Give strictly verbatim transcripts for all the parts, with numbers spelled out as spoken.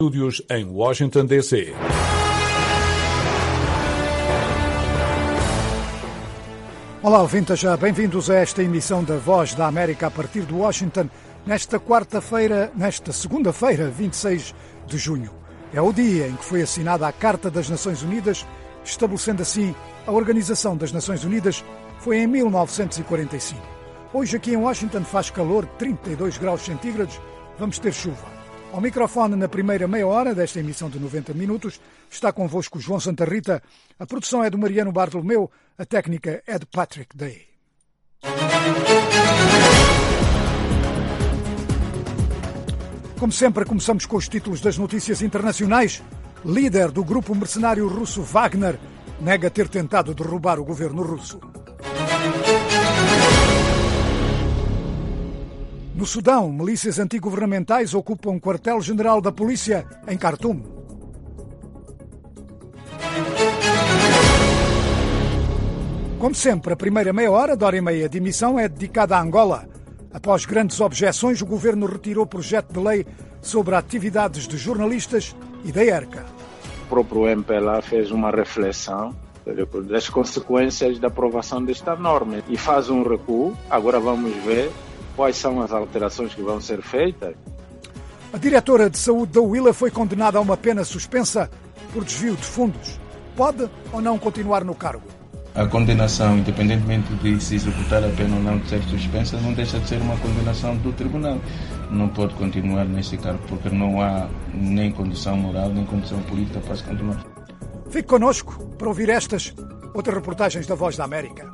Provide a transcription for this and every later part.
Estúdios em Washington, D C Olá, ouvintes, bem-vindos a esta emissão da Voz da América a partir de Washington, nesta quarta-feira, nesta segunda-feira, vinte e seis de junho. É o dia em que foi assinada a Carta das Nações Unidas, estabelecendo assim a Organização das Nações Unidas, foi em mil novecentos e quarenta e cinco. Hoje aqui em Washington faz calor, trinta e dois graus centígrados, vamos ter chuva. Ao microfone, na primeira meia hora desta emissão de noventa minutos, está convosco João Santa Rita. A produção é do Mariano Bartolomeu, a técnica é de Patrick Day. Como sempre, começamos com os títulos das notícias internacionais. Líder do grupo mercenário russo Wagner nega ter tentado derrubar o governo russo. No Sudão, milícias antigovernamentais ocupam um quartel-general da polícia em Khartoum. Como sempre, a primeira meia hora da hora e meia de emissão é dedicada a Angola. Após grandes objeções, o governo retirou o projeto de lei sobre atividades de jornalistas e da ERCA. O próprio M P L A fez uma reflexão das consequências da aprovação desta norma e faz um recuo. Agora vamos ver quais são as alterações que vão ser feitas. A diretora de saúde da UILA foi condenada a uma pena suspensa por desvio de fundos. Pode ou não continuar no cargo? A condenação, independentemente de se executar a pena ou não de ser suspensa, não deixa de ser uma condenação do tribunal. Não pode continuar nesse cargo porque não há nem condição moral, nem condição política para se continuar. Fique connosco para ouvir estas outras reportagens da Voz da América.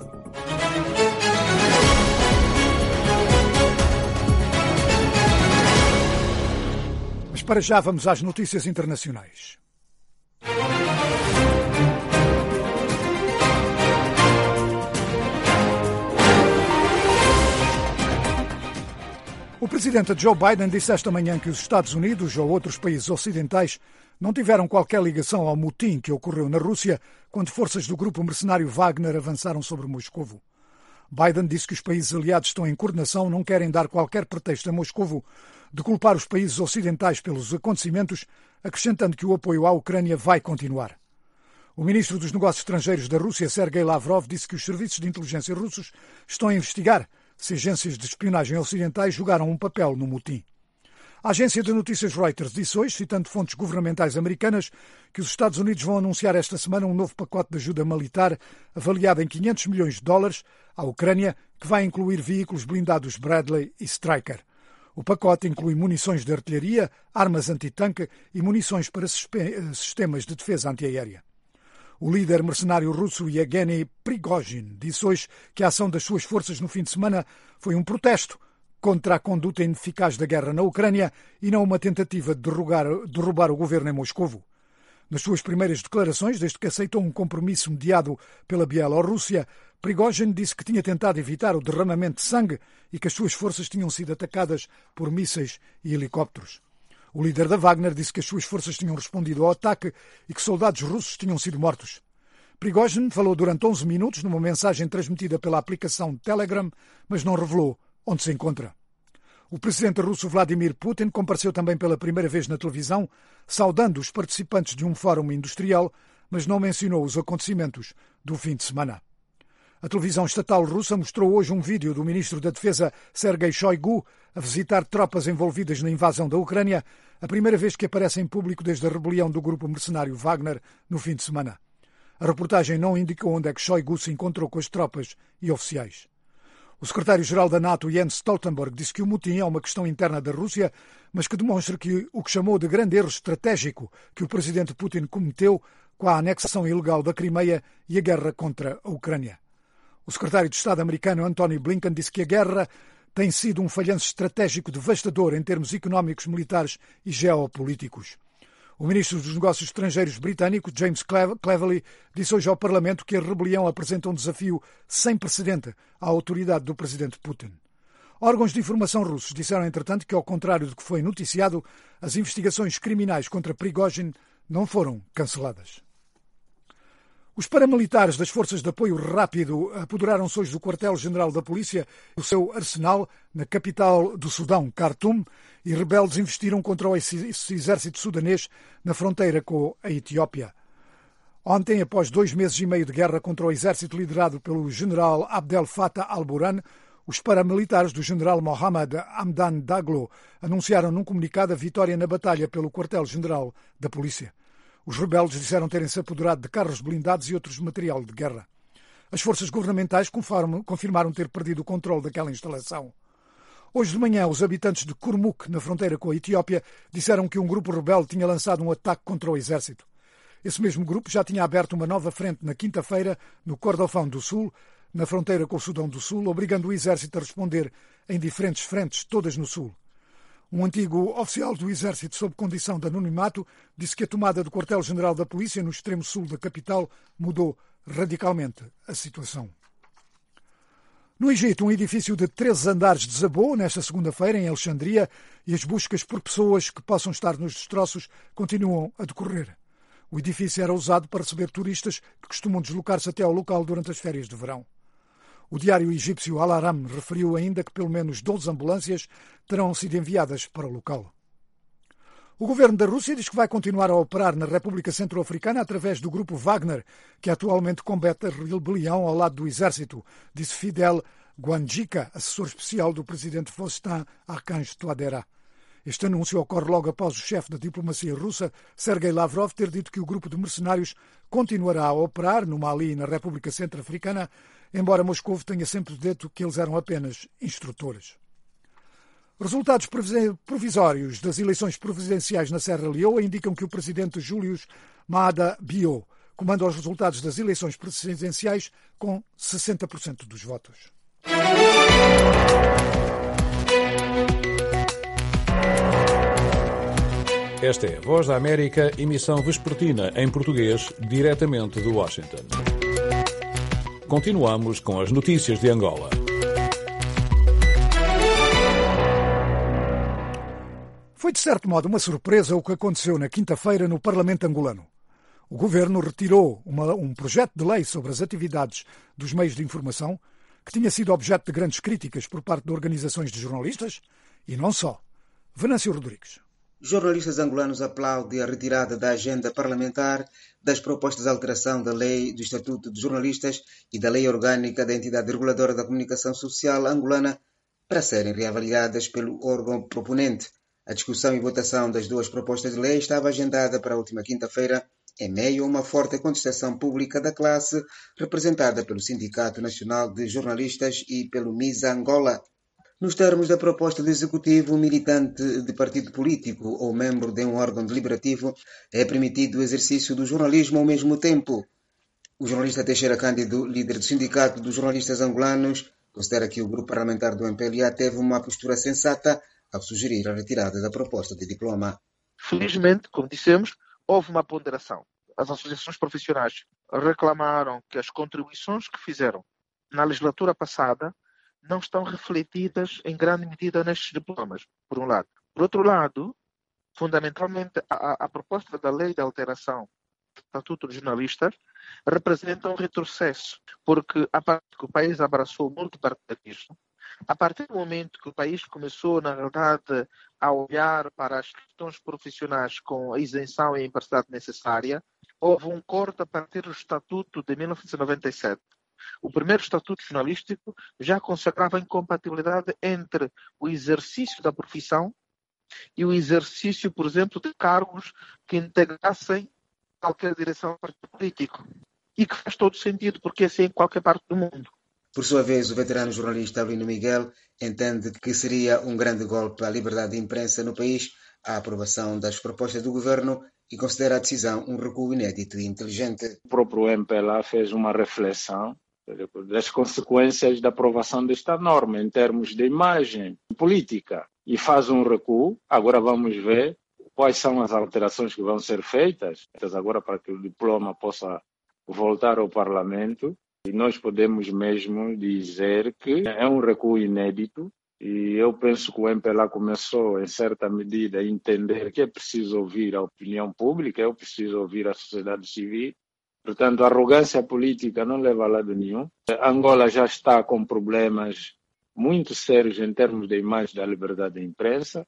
Mas para já vamos às notícias internacionais. O presidente Joe Biden disse esta manhã que os Estados Unidos ou outros países ocidentais não tiveram qualquer ligação ao motim que ocorreu na Rússia quando forças do grupo mercenário Wagner avançaram sobre Moscovo. Biden disse que os países aliados estão em coordenação, não querem dar qualquer pretexto a Moscovo de culpar os países ocidentais pelos acontecimentos, acrescentando que o apoio à Ucrânia vai continuar. O ministro dos Negócios Estrangeiros da Rússia, Sergei Lavrov, disse que os serviços de inteligência russos estão a investigar se agências de espionagem ocidentais jogaram um papel no motim. A agência de notícias Reuters disse hoje, citando fontes governamentais americanas, que os Estados Unidos vão anunciar esta semana um novo pacote de ajuda militar avaliado em quinhentos milhões de dólares à Ucrânia, que vai incluir veículos blindados Bradley e Stryker. O pacote inclui munições de artilharia, armas antitanque e munições para sistemas de defesa antiaérea. O líder mercenário russo Yevgeny Prigozhin disse hoje que a ação das suas forças no fim de semana foi um protesto contra a conduta ineficaz da guerra na Ucrânia e não uma tentativa de derrubar, derrubar o governo em Moscovo. Nas suas primeiras declarações, desde que aceitou um compromisso mediado pela Bielorrússia, Prigozhin disse que tinha tentado evitar o derramamento de sangue e que as suas forças tinham sido atacadas por mísseis e helicópteros. O líder da Wagner disse que as suas forças tinham respondido ao ataque e que soldados russos tinham sido mortos. Prigozhin falou durante onze minutos numa mensagem transmitida pela aplicação Telegram, mas não revelou onde se encontra. O presidente russo Vladimir Putin compareceu também pela primeira vez na televisão, saudando os participantes de um fórum industrial, mas não mencionou os acontecimentos do fim de semana. A televisão estatal russa mostrou hoje um vídeo do ministro da Defesa Sergei Shoigu a visitar tropas envolvidas na invasão da Ucrânia, a primeira vez que aparece em público desde a rebelião do grupo mercenário Wagner no fim de semana. A reportagem não indicou onde é que Shoigu se encontrou com as tropas e oficiais. O secretário-geral da NATO, Jens Stoltenberg, disse que o motim é uma questão interna da Rússia, mas que demonstra que o que chamou de grande erro estratégico que o presidente Putin cometeu com a anexação ilegal da Crimeia e a guerra contra a Ucrânia. O secretário de Estado americano, Antony Blinken, disse que a guerra tem sido um falhanço estratégico devastador em termos económicos, militares e geopolíticos. O ministro dos Negócios Estrangeiros britânico, James Cleverly, disse hoje ao Parlamento que a rebelião apresenta um desafio sem precedente à autoridade do presidente Putin. Órgãos de informação russos disseram, entretanto, que, ao contrário do que foi noticiado, as investigações criminais contra Prigozhin não foram canceladas. Os paramilitares das Forças de Apoio Rápido apoderaram-se hoje do quartel-general da polícia, o seu arsenal, na capital do Sudão, Khartoum, e rebeldes investiram contra o exército sudanês na fronteira com a Etiópia. Ontem, após dois meses e meio de guerra contra o exército liderado pelo general Abdel Fattah al-Burhan, os paramilitares do general Mohamed Hamdan Daglo anunciaram num comunicado a vitória na batalha pelo quartel-general da polícia. Os rebeldes disseram terem-se apoderado de carros blindados e outros material de guerra. As forças governamentais confirmaram ter perdido o controle daquela instalação. Hoje de manhã, os habitantes de Kurmuk, na fronteira com a Etiópia, disseram que um grupo rebelde tinha lançado um ataque contra o exército. Esse mesmo grupo já tinha aberto uma nova frente na quinta-feira, no Kordofão do Sul, na fronteira com o Sudão do Sul, obrigando o exército a responder em diferentes frentes, todas no Sul. Um antigo oficial do exército, sob condição de anonimato, disse que a tomada do quartel-general da polícia no extremo sul da capital mudou radicalmente a situação. No Egito, um edifício de treze andares desabou nesta segunda-feira em Alexandria e as buscas por pessoas que possam estar nos destroços continuam a decorrer. O edifício era usado para receber turistas que costumam deslocar-se até ao local durante as férias de verão. O diário egípcio Al-Aram referiu ainda que pelo menos doze ambulâncias terão sido enviadas para o local. O governo da Rússia diz que vai continuar a operar na República Centro-Africana através do grupo Wagner, que atualmente combate a rebelião ao lado do exército, disse Fidel Guanjica, assessor especial do presidente Faustin Archange Touadéra. Este anúncio ocorre logo após o chefe da diplomacia russa, Sergei Lavrov, ter dito que o grupo de mercenários continuará a operar no Mali e na República Centro-Africana, embora Moscou tenha sempre dito que eles eram apenas instrutores. Resultados provisórios das eleições presidenciais na Serra Leoa indicam que o presidente Július Maada Bio comanda os resultados das eleições presidenciais com sessenta por cento dos votos. Esta é a Voz da América, emissão vespertina em português, diretamente de Washington. Continuamos com as notícias de Angola. Foi, de certo modo, uma surpresa o que aconteceu na quinta-feira no Parlamento angolano. O governo retirou uma, um projeto de lei sobre as atividades dos meios de informação que tinha sido objeto de grandes críticas por parte de organizações de jornalistas e não só. Venâncio Rodrigues. Jornalistas angolanos aplaudem a retirada da agenda parlamentar das propostas de alteração da Lei do Estatuto de Jornalistas e da Lei Orgânica da Entidade Reguladora da Comunicação Social angolana para serem reavaliadas pelo órgão proponente. A discussão e votação das duas propostas de lei estava agendada para a última quinta-feira, em meio a uma forte contestação pública da classe, representada pelo Sindicato Nacional de Jornalistas e pelo MISA Angola. Nos termos da proposta do Executivo, um militante de partido político ou membro de um órgão deliberativo é permitido o exercício do jornalismo ao mesmo tempo. O jornalista Teixeira Cândido, líder do Sindicato dos Jornalistas Angolanos, considera que o grupo parlamentar do M P L A teve uma postura sensata ao sugerir a retirada da proposta de diploma. Felizmente, como dissemos, houve uma ponderação. As associações profissionais reclamaram que as contribuições que fizeram na legislatura passada não estão refletidas em grande medida nestes diplomas, por um lado. Por outro lado, fundamentalmente, a, a proposta da lei de alteração do Estatuto de Jornalistas representa um retrocesso, porque a parte que o país abraçou o multipartidarismo, a partir do momento que o país começou, na verdade, a olhar para as questões profissionais com a isenção e a imparcialidade necessária, houve um corte a partir do Estatuto de mil novecentos e noventa e sete. O primeiro Estatuto Jornalístico já consagrava a incompatibilidade entre o exercício da profissão e o exercício, por exemplo, de cargos que integrassem qualquer direção do partido político. E que faz todo sentido, porque assim é em qualquer parte do mundo. Por sua vez, o veterano jornalista Avelino Miguel entende que seria um grande golpe à liberdade de imprensa no país a aprovação das propostas do governo e considera a decisão um recuo inédito e inteligente. O próprio M P L A fez uma reflexão das consequências da aprovação desta norma em termos de imagem política e faz um recuo. Agora vamos ver quais são as alterações que vão ser feitas agora para que o diploma possa voltar ao Parlamento. E nós podemos mesmo dizer que é um recuo inédito e eu penso que o M P L A começou, em certa medida, a entender que é preciso ouvir a opinião pública, é preciso ouvir a sociedade civil Portanto, a arrogância política não leva a lado nenhum. Angola já está com problemas muito sérios em termos de imagem da liberdade de imprensa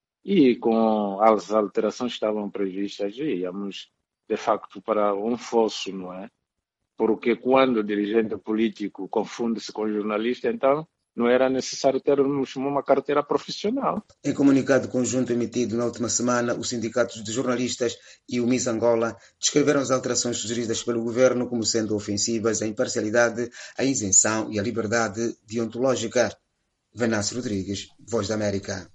e com as alterações que estavam previstas, íamos, de facto, para um fosso, não é? Porque quando o dirigente político confunde-se com o jornalista, então não era necessário termos uma carteira profissional. Em comunicado conjunto emitido na última semana, os sindicatos de jornalistas e o Miss Angola descreveram as alterações sugeridas pelo governo como sendo ofensivas à imparcialidade, à isenção e à liberdade deontológica. Venâncio Rodrigues, Voz da América.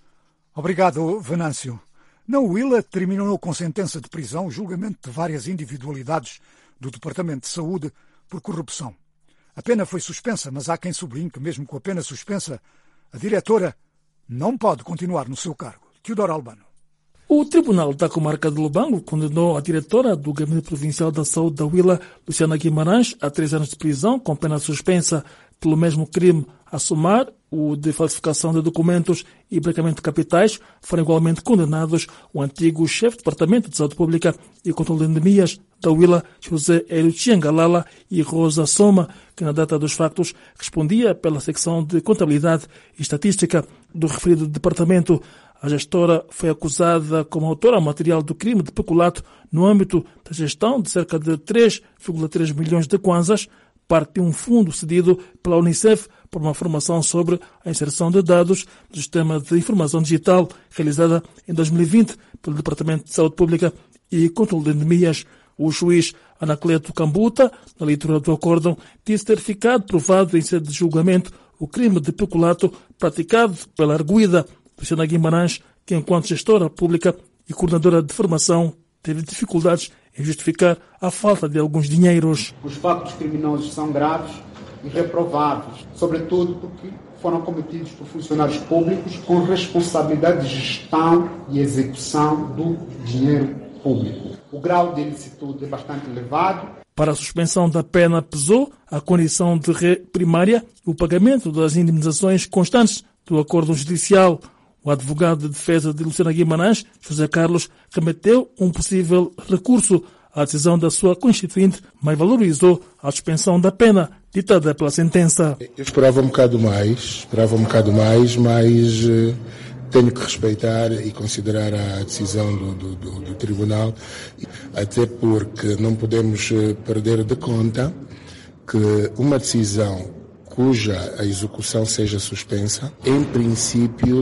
Obrigado, Venâncio. Na Huila terminou com sentença de prisão o julgamento de várias individualidades do Departamento de Saúde por corrupção. A pena foi suspensa, mas há quem sublinhe que, mesmo com a pena suspensa, a diretora não pode continuar no seu cargo. Teodoro Albano. O Tribunal da Comarca de Lubango condenou a diretora do Gabinete Provincial da Saúde da Huila, Luciana Guimarães, a três anos de prisão, com pena suspensa pelo mesmo crime a somar, o de falsificação de documentos e branqueamento de capitais. Foram igualmente condenados o antigo chefe do Departamento de Saúde Pública e Controle de Endemias da Huila, José Hélio Chiangalala, e Rosa Soma, que na data dos factos respondia pela secção de Contabilidade e Estatística do referido departamento. A gestora foi acusada como autora material do crime de peculato no âmbito da gestão de cerca de três vírgula três milhões de kwanzas, parte de um fundo cedido pela Unicef por uma formação sobre a inserção de dados do Sistema de Informação Digital realizada em dois mil e vinte pelo Departamento de Saúde Pública e Controle de Endemias. O juiz Anacleto Cambuta, na leitura do acórdão, disse ter ficado provado em sede de julgamento o crime de peculato praticado pela arguida Luciana Guimarães, que enquanto gestora pública e coordenadora de formação teve dificuldades em justificar a falta de alguns dinheiros. Os factos criminosos são graves e reprováveis, sobretudo porque foram cometidos por funcionários públicos com responsabilidade de gestão e execução do dinheiro público. O grau de ilicitude é bastante elevado. Para a suspensão da pena pesou a condição de ré primária e o pagamento das indemnizações constantes do acordo judicial. O advogado de defesa de Luciana Guimarães, José Carlos, remeteu um possível recurso à decisão da sua constituinte, mas valorizou a suspensão da pena ditada pela sentença. Eu esperava um bocado mais, esperava um bocado mais, mas eh, tenho que respeitar e considerar a decisão do, do, do, do tribunal, até porque não podemos perder de conta que uma decisão cuja a execução seja suspensa, em princípio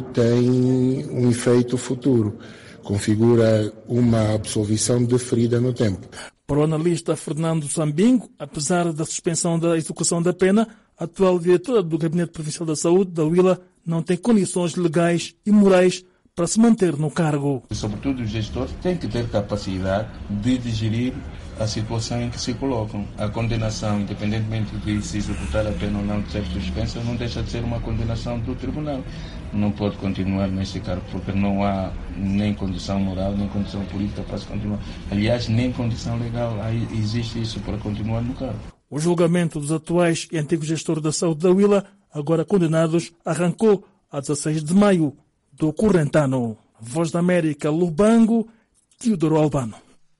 tem um efeito futuro, configura uma absolvição deferida no tempo. Para o analista Fernando Sambingo, apesar da suspensão da execução da pena, a atual diretora do Gabinete Provincial da Saúde da Huila não tem condições legais e morais para se manter no cargo. Sobretudo os gestores têm que ter capacidade de digerir a situação em que se colocam. A condenação, independentemente de se executar a pena ou não de ser suspensa, não deixa de ser uma condenação do tribunal. Não pode continuar nesse cargo, porque não há nem condição moral, nem condição política para se continuar. Aliás, nem condição legal aí existe isso para continuar no cargo. O julgamento dos atuais e antigos gestores da saúde da Huila, agora condenados, arrancou a dezasseis de maio do corrente ano. Voz da América, Lubango, Teodoro Albano.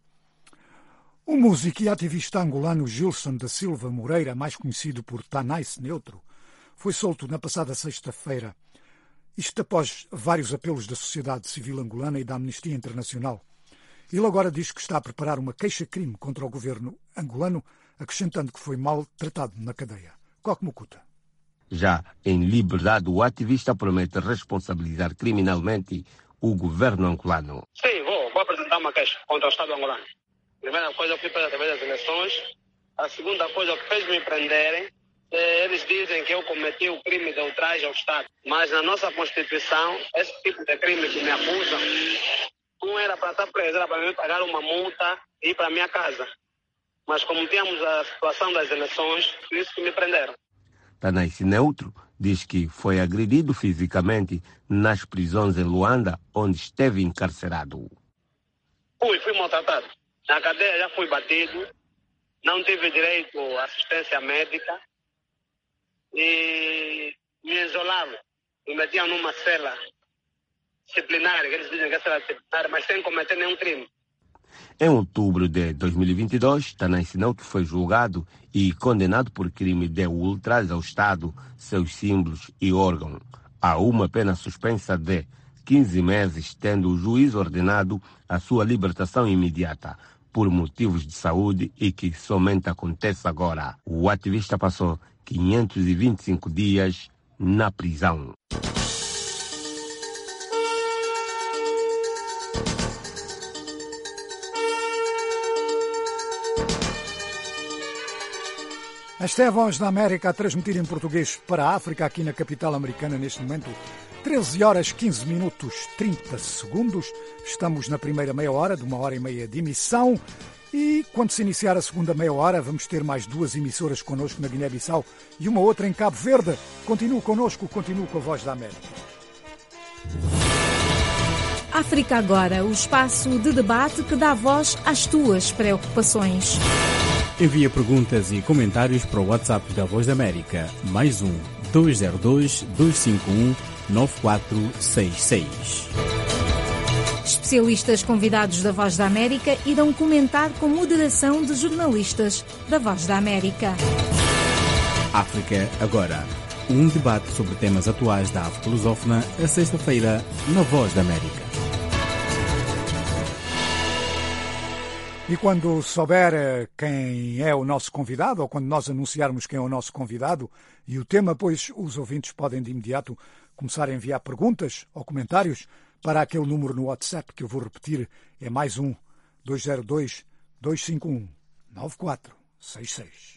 O músico e ativista angolano Gilson da Silva Moreira, mais conhecido por Tanais Neutro, foi solto na passada sexta-feira. Isto após vários apelos da sociedade civil angolana e da Amnistia Internacional. Ele agora diz que está a preparar uma queixa-crime contra o governo angolano, acrescentando que foi mal tratado na cadeia. Coque Mucuta. Já em liberdade, o ativista promete responsabilizar criminalmente o governo angolano. Sim, vou, vou apresentar uma queixa contra o Estado angolano. A primeira coisa, eu fui preso através das eleições. A segunda coisa, o que fez me prenderem, é, eles dizem que eu cometi o crime de ultraje ao Estado. Mas na nossa Constituição, esse tipo de crime que me acusam, não era para estar preso, era para me pagar uma multa e ir para a minha casa. Mas como tínhamos a situação das eleições, por isso que me prenderam. Tanais Neutro diz que foi agredido fisicamente nas prisões em Luanda, onde esteve encarcerado. Fui, fui maltratado. Na cadeia já fui batido, não tive direito à assistência médica e me isolavam. Me metiam numa cela disciplinar, que eles dizem que é cela disciplinar, mas sem cometer nenhum crime. Em outubro de dois mil e vinte e dois, Tanay Sinauto foi julgado e condenado por crime de ultraje ao Estado, seus símbolos e órgãos, a uma pena suspensa de quinze meses, tendo o juiz ordenado a sua libertação imediata por motivos de saúde e que somente acontece agora. O ativista passou quinhentos e vinte e cinco dias na prisão. Esta é a Voz da América a transmitir em português para a África, aqui na capital americana, neste momento, treze horas, quinze minutos, trinta segundos. Estamos na primeira meia hora, de uma hora e meia de emissão. E quando se iniciar a segunda meia hora, vamos ter mais duas emissoras connosco na Guiné-Bissau e uma outra em Cabo Verde. Continue connosco, continue com a Voz da América. África Agora, o espaço de debate que dá voz às tuas preocupações. Envia perguntas e comentários para o WhatsApp da Voz da América, mais um dois zero dois, dois cinco um, nove quatro seis seis. Especialistas convidados da Voz da América irão comentar com moderação de jornalistas da Voz da América. África Agora, um debate sobre temas atuais da África lusófona, a sexta-feira, na Voz da América. E quando souber quem é o nosso convidado, ou quando nós anunciarmos quem é o nosso convidado e o tema, pois os ouvintes podem de imediato começar a enviar perguntas ou comentários para aquele número no WhatsApp que eu vou repetir, é mais um dois zero dois, dois cinco um, nove quatro seis seis.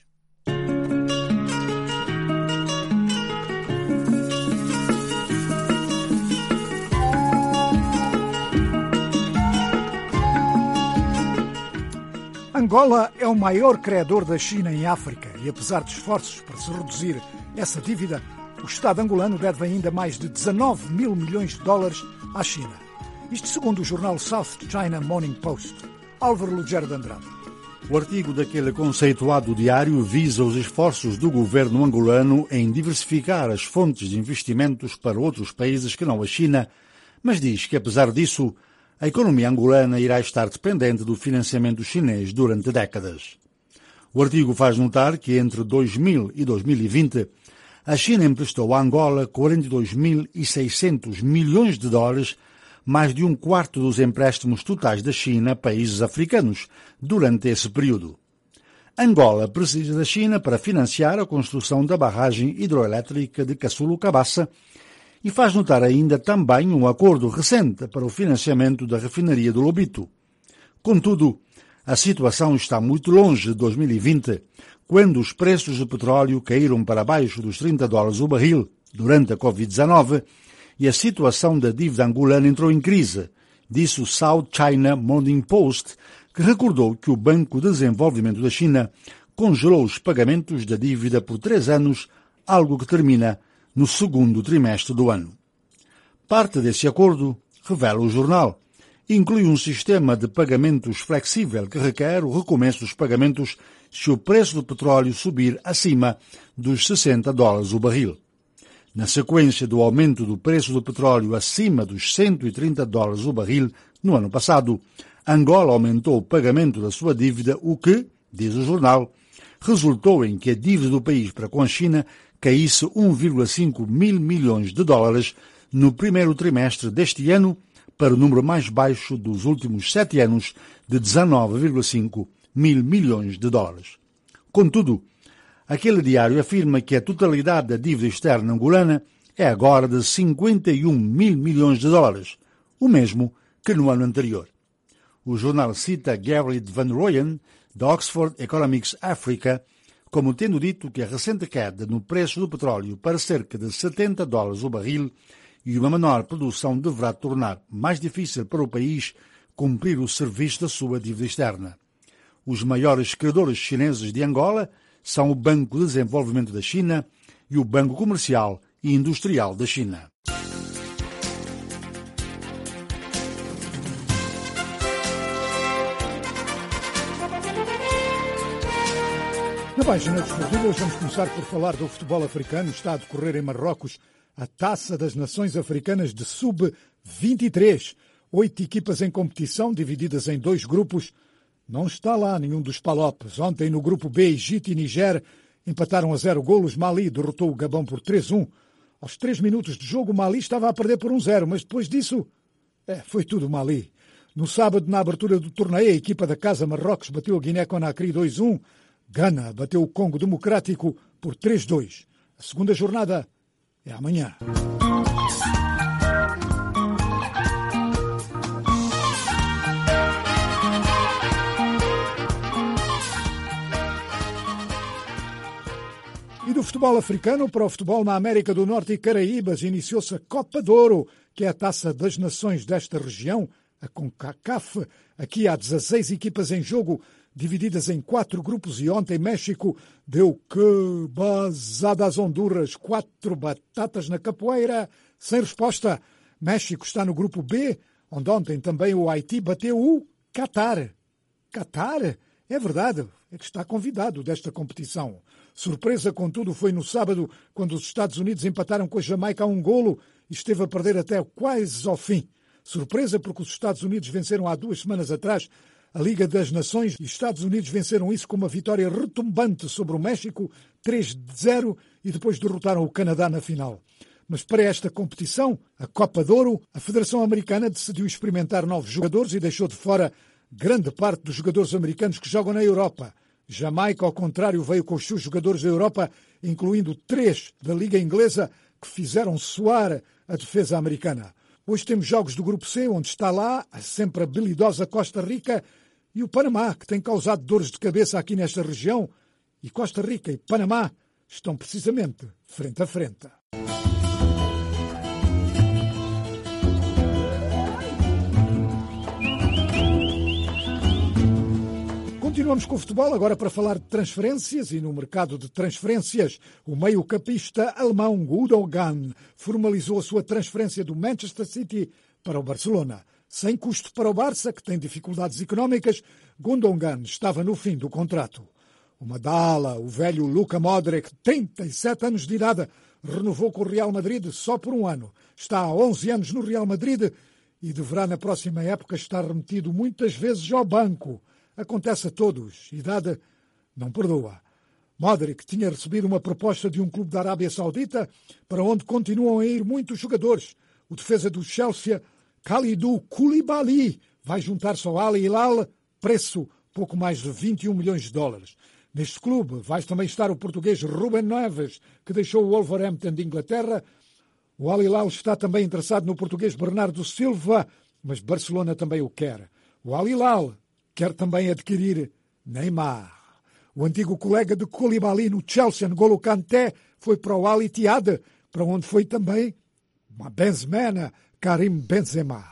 Angola é o maior credor da China em África e, apesar de esforços para se reduzir essa dívida, o Estado angolano deve ainda mais de dezanove mil milhões de dólares à China. Isto segundo o jornal South China Morning Post. Álvaro Lugero de Andrade. O artigo daquele conceituado diário visa os esforços do governo angolano em diversificar as fontes de investimentos para outros países que não a China, mas diz que, apesar disso, a economia angolana irá estar dependente do financiamento chinês durante décadas. O artigo faz notar que entre dois mil e dois mil e vinte, a China emprestou a Angola quarenta e dois mil e seiscentos milhões de dólares, mais de um quarto dos empréstimos totais da China a países africanos durante esse período. Angola precisa da China para financiar a construção da barragem hidroelétrica de Cassulu-Cabaça e faz notar ainda também um acordo recente para o financiamento da refinaria do Lobito. Contudo, a situação está muito longe de dois mil e vinte, quando os preços do petróleo caíram para baixo dos trinta dólares o barril durante a covid dezenove e a situação da dívida angolana entrou em crise, disse o South China Morning Post, que recordou que o Banco de Desenvolvimento da China congelou os pagamentos da dívida por três anos, algo que termina no segundo trimestre do ano. Parte desse acordo, revela o jornal, inclui um sistema de pagamentos flexível que requer o recomeço dos pagamentos se o preço do petróleo subir acima dos sessenta dólares o barril. Na sequência do aumento do preço do petróleo acima dos cento e trinta dólares o barril no ano passado, Angola aumentou o pagamento da sua dívida, o que, diz o jornal, resultou em que a dívida do país para com a China caísse um vírgula cinco mil milhões de dólares no primeiro trimestre deste ano, para o número mais baixo dos últimos sete anos, de dezenove vírgula cinco mil milhões de dólares. Contudo, aquele diário afirma que a totalidade da dívida externa angolana é agora de cinquenta e um mil milhões de dólares, o mesmo que no ano anterior. O jornal cita Gary Van Rooyen, da Oxford Economics Africa, como tendo dito que a recente queda no preço do petróleo para cerca de setenta dólares o barril e uma menor produção deverá tornar mais difícil para o país cumprir o serviço da sua dívida externa. Os maiores credores chineses de Angola são o Banco de Desenvolvimento da China e o Banco Comercial e Industrial da China. Na página desportiva, hoje vamos começar por falar do futebol africano. Está a decorrer em Marrocos a Taça das Nações Africanas de sub vinte e três. Oito equipas em competição, divididas em dois grupos. Não está lá nenhum dos palopes. Ontem, no grupo B, Egito e Niger empataram a zero golos. Mali derrotou o Gabão por três a um. Aos três minutos de jogo, o Mali estava a perder por um zero, mas depois disso, é, foi tudo Mali. No sábado, na abertura do torneio, a equipa da casa Marrocos bateu a Guiné-Conakry dois a um. Gana bateu o Congo Democrático por três a dois. A segunda jornada é amanhã. E do futebol africano para o futebol na América do Norte e Caraíbas, iniciou-se a Copa de Ouro, que é a taça das nações desta região, a CONCACAF. Aqui há dezasseis equipas em jogo, divididas em quatro grupos, e ontem México deu que bazada às Honduras, quatro batatas na capoeira, sem resposta. México está no grupo B, onde ontem também o Haiti bateu o Catar. Catar? É verdade, é que está convidado desta competição. Surpresa, contudo, foi no sábado, quando os Estados Unidos empataram com a Jamaica a um golo e esteve a perder até quase ao fim. Surpresa porque os Estados Unidos venceram há duas semanas atrás a Liga das Nações e os Estados Unidos venceram isso com uma vitória retumbante sobre o México, três a zero, e depois derrotaram o Canadá na final. Mas para esta competição, a Copa de Ouro, a Federação Americana decidiu experimentar novos jogadores e deixou de fora grande parte dos jogadores americanos que jogam na Europa. Jamaica, ao contrário, veio com os seus jogadores da Europa, incluindo três da Liga Inglesa, que fizeram soar a defesa americana. Hoje temos jogos do Grupo C, onde está lá a sempre habilidosa Costa Rica e o Panamá, que tem causado dores de cabeça aqui nesta região. E Costa Rica e Panamá estão precisamente frente a frente. Continuamos com o futebol, agora para falar de transferências, e no mercado de transferências, o meio-campista alemão Gundogan formalizou a sua transferência do Manchester City para o Barcelona. Sem custo para o Barça, que tem dificuldades económicas, Gundogan estava no fim do contrato. O Madala, o velho Luka Modric, trinta e sete anos de idade, renovou com o Real Madrid só por um ano. Está há onze anos no Real Madrid e deverá na próxima época estar remetido muitas vezes ao banco. Acontece a todos. Idade não perdoa. Modric tinha recebido uma proposta de um clube da Arábia Saudita, para onde continuam a ir muitos jogadores. O defesa do Chelsea, Kalidou Koulibaly, vai juntar-se ao Al Hilal, preço pouco mais de vinte e um milhões de dólares. Neste clube vai também estar o português Ruben Neves, que deixou o Wolverhampton de Inglaterra. O Al Hilal está também interessado no português Bernardo Silva, mas Barcelona também o quer. O Al Hilal quer também adquirir Neymar. O antigo colega de Koulibaly no Chelsea, N'Golo Kanté, foi para o Al Ittihad, para onde foi também uma Benzema, Karim Benzema.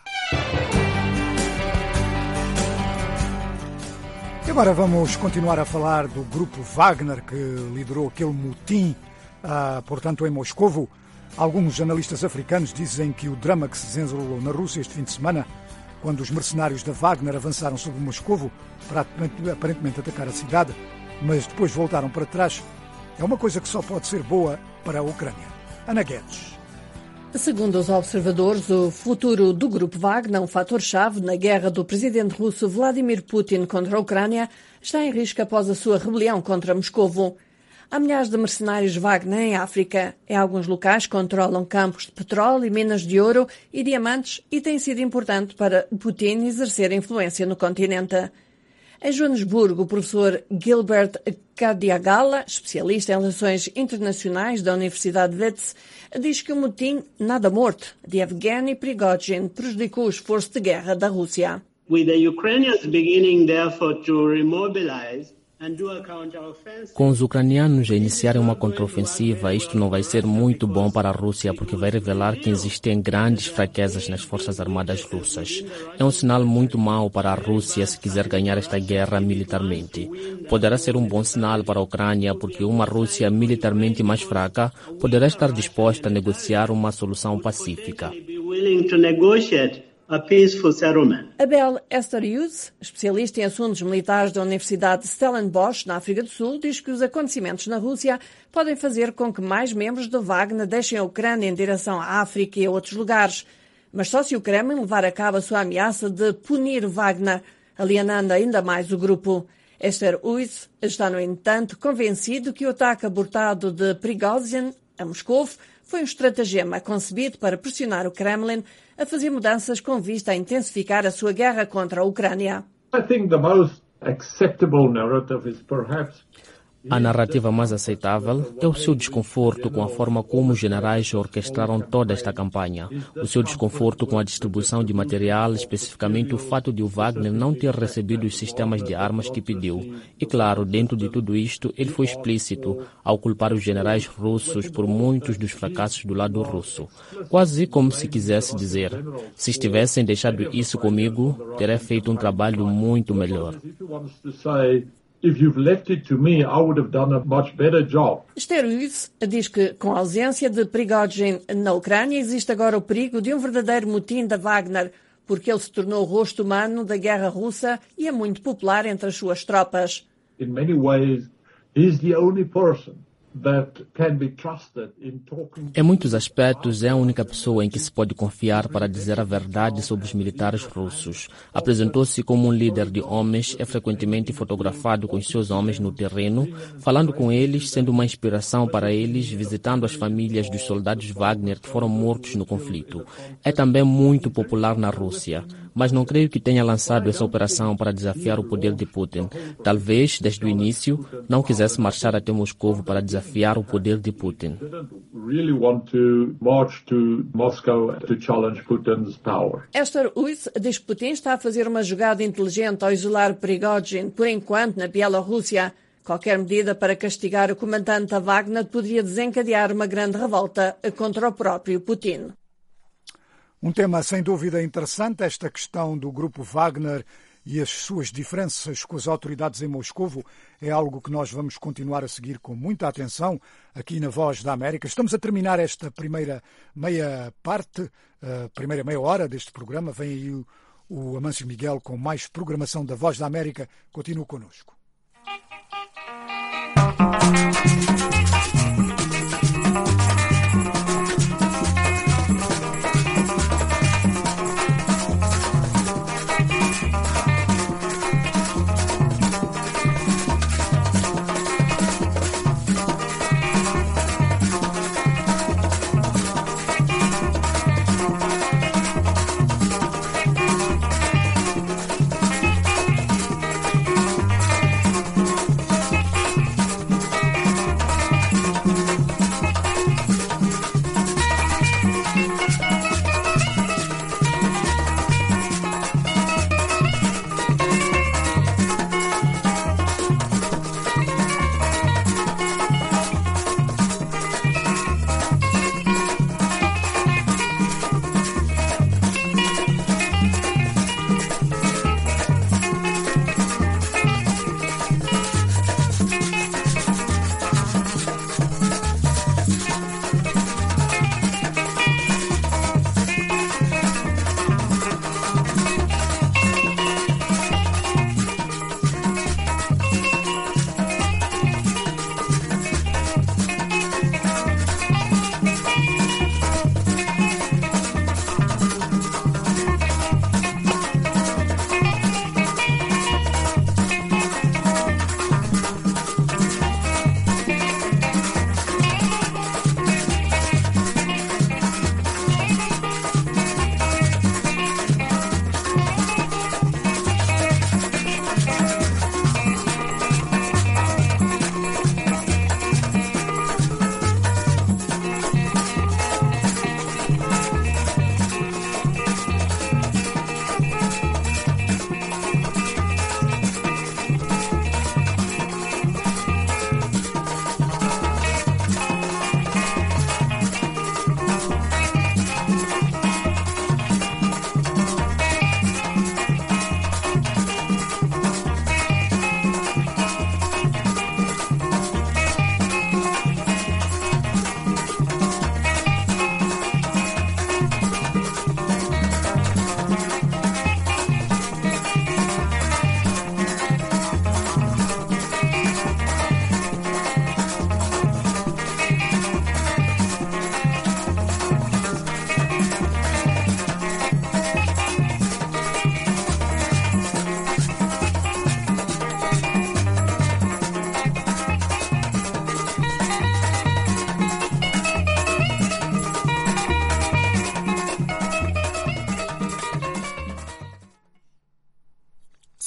E agora vamos continuar a falar do grupo Wagner, que liderou aquele motim, ah, portanto, em Moscovo. Alguns analistas africanos dizem que o drama que se desenrolou na Rússia este fim de semana, quando os mercenários da Wagner avançaram sobre Moscovo para aparentemente atacar a cidade, mas depois voltaram para trás, é uma coisa que só pode ser boa para a Ucrânia. Ana Guedes. Segundo os observadores, o futuro do grupo Wagner, um fator-chave na guerra do presidente russo Vladimir Putin contra a Ucrânia, está em risco após a sua rebelião contra Moscovo. Há milhares de mercenários Wagner em África. Em alguns locais controlam campos de petróleo e minas de ouro e diamantes e tem sido importante para Putin exercer influência no continente. Em Joanesburgo, o professor Gilbert Kadiagala, especialista em relações internacionais da Universidade de Wits, diz que o motim nada morto de Evgeny Prigozhin prejudicou o esforço de guerra da Rússia. With the Ukrainians beginning therefore to remobilize, com os ucranianos a iniciarem uma contraofensiva, isto não vai ser muito bom para a Rússia, porque vai revelar que existem grandes fraquezas nas forças armadas russas. É um sinal muito mau para a Rússia se quiser ganhar esta guerra militarmente. Poderá ser um bom sinal para a Ucrânia, porque uma Rússia militarmente mais fraca poderá estar disposta a negociar uma solução pacífica. A peaceful settlement. Abel Esterius, especialista em assuntos militares da Universidade de Stellenbosch, na África do Sul, diz que os acontecimentos na Rússia podem fazer com que mais membros do Wagner deixem a Ucrânia em direção à África e a outros lugares. mas só se o Kremlin levar a cabo a sua ameaça de punir Wagner, alienando ainda mais o grupo. Esther Uyss está, no entanto, convencido que o ataque abortado de Prigozhin a Moscou foi um estratagema concebido para pressionar o Kremlin a fazer mudanças com vista a intensificar a sua guerra contra a Ucrânia. I think the most acceptable narrative is perhaps A narrativa mais aceitável é o seu desconforto com a forma como os generais orquestraram toda esta campanha, o seu desconforto com a distribuição de material, especificamente o fato de o Wagner não ter recebido os sistemas de armas que pediu. E claro, dentro de tudo isto, ele foi explícito ao culpar os generais russos por muitos dos fracassos do lado russo. Quase como se quisesse dizer, se estivessem deixado isso comigo, teria feito um trabalho muito melhor. If you've left it to me, I would have done a much better job. Esther Uyss diz que, com a ausência de Prigozhin na Ucrânia, existe agora o perigo de um verdadeiro motim da Wagner, porque ele se tornou o rosto humano da guerra russa e é muito popular entre as suas tropas. In many ways, he's the only person that can be trusted in talking. Em muitos aspectos, é a única pessoa em que se pode confiar para dizer a verdade sobre os militares russos. Apresentou-se como um líder de homens, é frequentemente fotografado com os seus homens no terreno, falando com eles, sendo uma inspiração para eles, visitando as famílias dos soldados Wagner que foram mortos no conflito. É também muito popular na Rússia, mas não creio que tenha lançado essa operação para desafiar o poder de Putin. Talvez, desde o início, não quisesse marchar até Moscou para desafiar desafiar o poder de Putin. Esther Uyss diz que Putin está a fazer uma jogada inteligente ao isolar Prigozhin, por enquanto, na Bielorrússia. Qualquer medida para castigar o comandante da Wagner poderia desencadear uma grande revolta contra o próprio Putin. Um tema sem dúvida interessante, esta questão do grupo Wagner e as suas diferenças com as autoridades em Moscovo é algo que nós vamos continuar a seguir com muita atenção aqui na Voz da América. Estamos a terminar esta primeira meia parte, a primeira meia hora deste programa. Vem aí o, o Amâncio Miguel com mais programação da Voz da América. Continue connosco.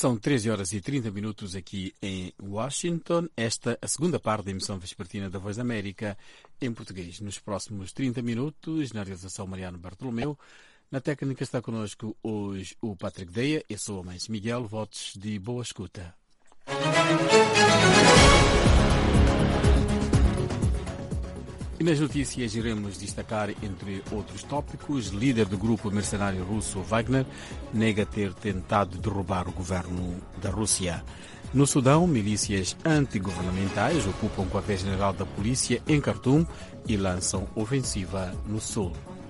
São treze horas e trinta minutos aqui em Washington. Esta é a segunda parte da emissão vespertina da Voz da América em português. Nos próximos trinta minutos, na realização Mariano Bartolomeu. Na técnica está connosco hoje o Patrick Deia. Eu sou o Mães Miguel. Votos de boa escuta. E nas notícias iremos destacar, entre outros tópicos, líder do grupo mercenário russo Wagner nega ter tentado derrubar o governo da Rússia. No Sudão, milícias antigovernamentais ocupam o quartel-general da polícia em Khartoum e lançam ofensiva no sul.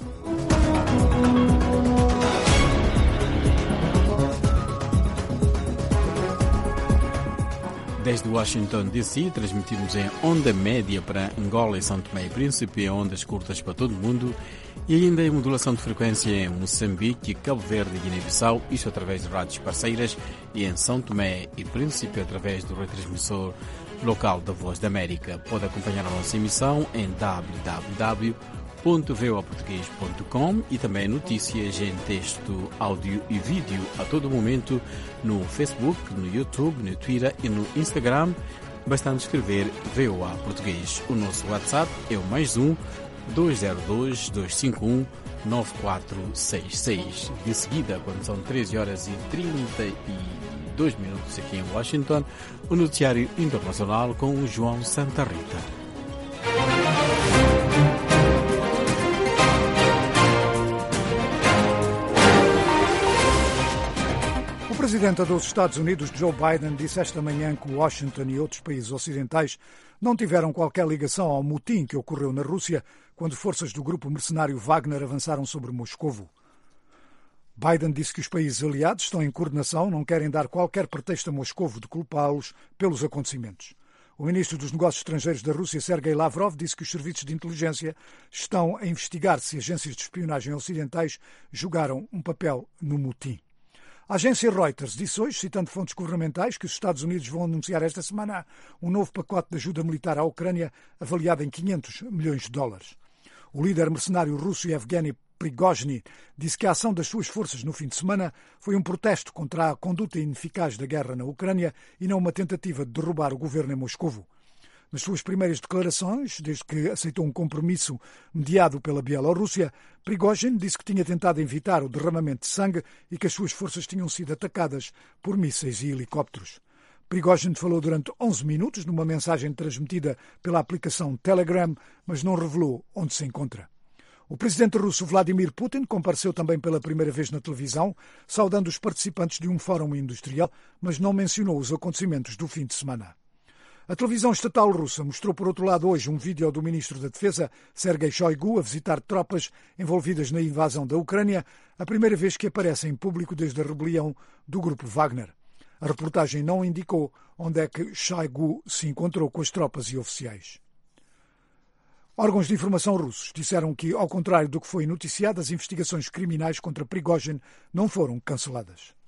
Desde Washington, D C, transmitimos em onda média para Angola e São Tomé e Príncipe, em ondas curtas para todo o mundo e ainda em modulação de frequência em Moçambique, Cabo Verde e Guiné-Bissau, isto através de rádios parceiras, e em São Tomé e Príncipe através do retransmissor local da Voz da América. Pode acompanhar a nossa emissão em w w w ponto voa português ponto com e também notícias em texto, áudio e vídeo a todo momento no Facebook, no YouTube, no Twitter e no Instagram, bastando escrever V O A Português. O nosso WhatsApp é o mais um dois zero dois, dois cinco um, nove quatro seis seis. De seguida, quando são treze horas e trinta e dois minutos aqui em Washington, o noticiário internacional com o João Santa Rita. O presidente dos Estados Unidos, Joe Biden, disse esta manhã que Washington e outros países ocidentais não tiveram qualquer ligação ao motim que ocorreu na Rússia quando forças do grupo mercenário Wagner avançaram sobre Moscovo. Biden disse que os países aliados estão em coordenação, não querem dar qualquer pretexto a Moscovo de culpá-los pelos acontecimentos. O ministro dos Negócios Estrangeiros da Rússia, Sergei Lavrov, disse que os serviços de inteligência estão a investigar se agências de espionagem ocidentais jogaram um papel no motim. A agência Reuters disse hoje, citando fontes governamentais, que os Estados Unidos vão anunciar esta semana um novo pacote de ajuda militar à Ucrânia avaliado em quinhentos milhões de dólares. O líder mercenário russo Yevgeny Prigozhin disse que a ação das suas forças no fim de semana foi um protesto contra a conduta ineficaz da guerra na Ucrânia e não uma tentativa de derrubar o governo em Moscovo. Nas suas primeiras declarações, desde que aceitou um compromisso mediado pela Bielorrússia, Prigozhin disse que tinha tentado evitar o derramamento de sangue e que as suas forças tinham sido atacadas por mísseis e helicópteros. Prigozhin falou durante onze minutos numa mensagem transmitida pela aplicação Telegram, mas não revelou onde se encontra. O presidente russo Vladimir Putin compareceu também pela primeira vez na televisão, saudando os participantes de um fórum industrial, mas não mencionou os acontecimentos do fim de semana. A televisão estatal russa mostrou, por outro lado, hoje um vídeo do ministro da Defesa, Sergei Shoigu, a visitar tropas envolvidas na invasão da Ucrânia, a primeira vez que aparece em público desde a rebelião do grupo Wagner. A reportagem não indicou onde é que Shoigu se encontrou com as tropas e oficiais. Órgãos de informação russos disseram que, ao contrário do que foi noticiado, as investigações criminais contra Prigozhin não foram canceladas.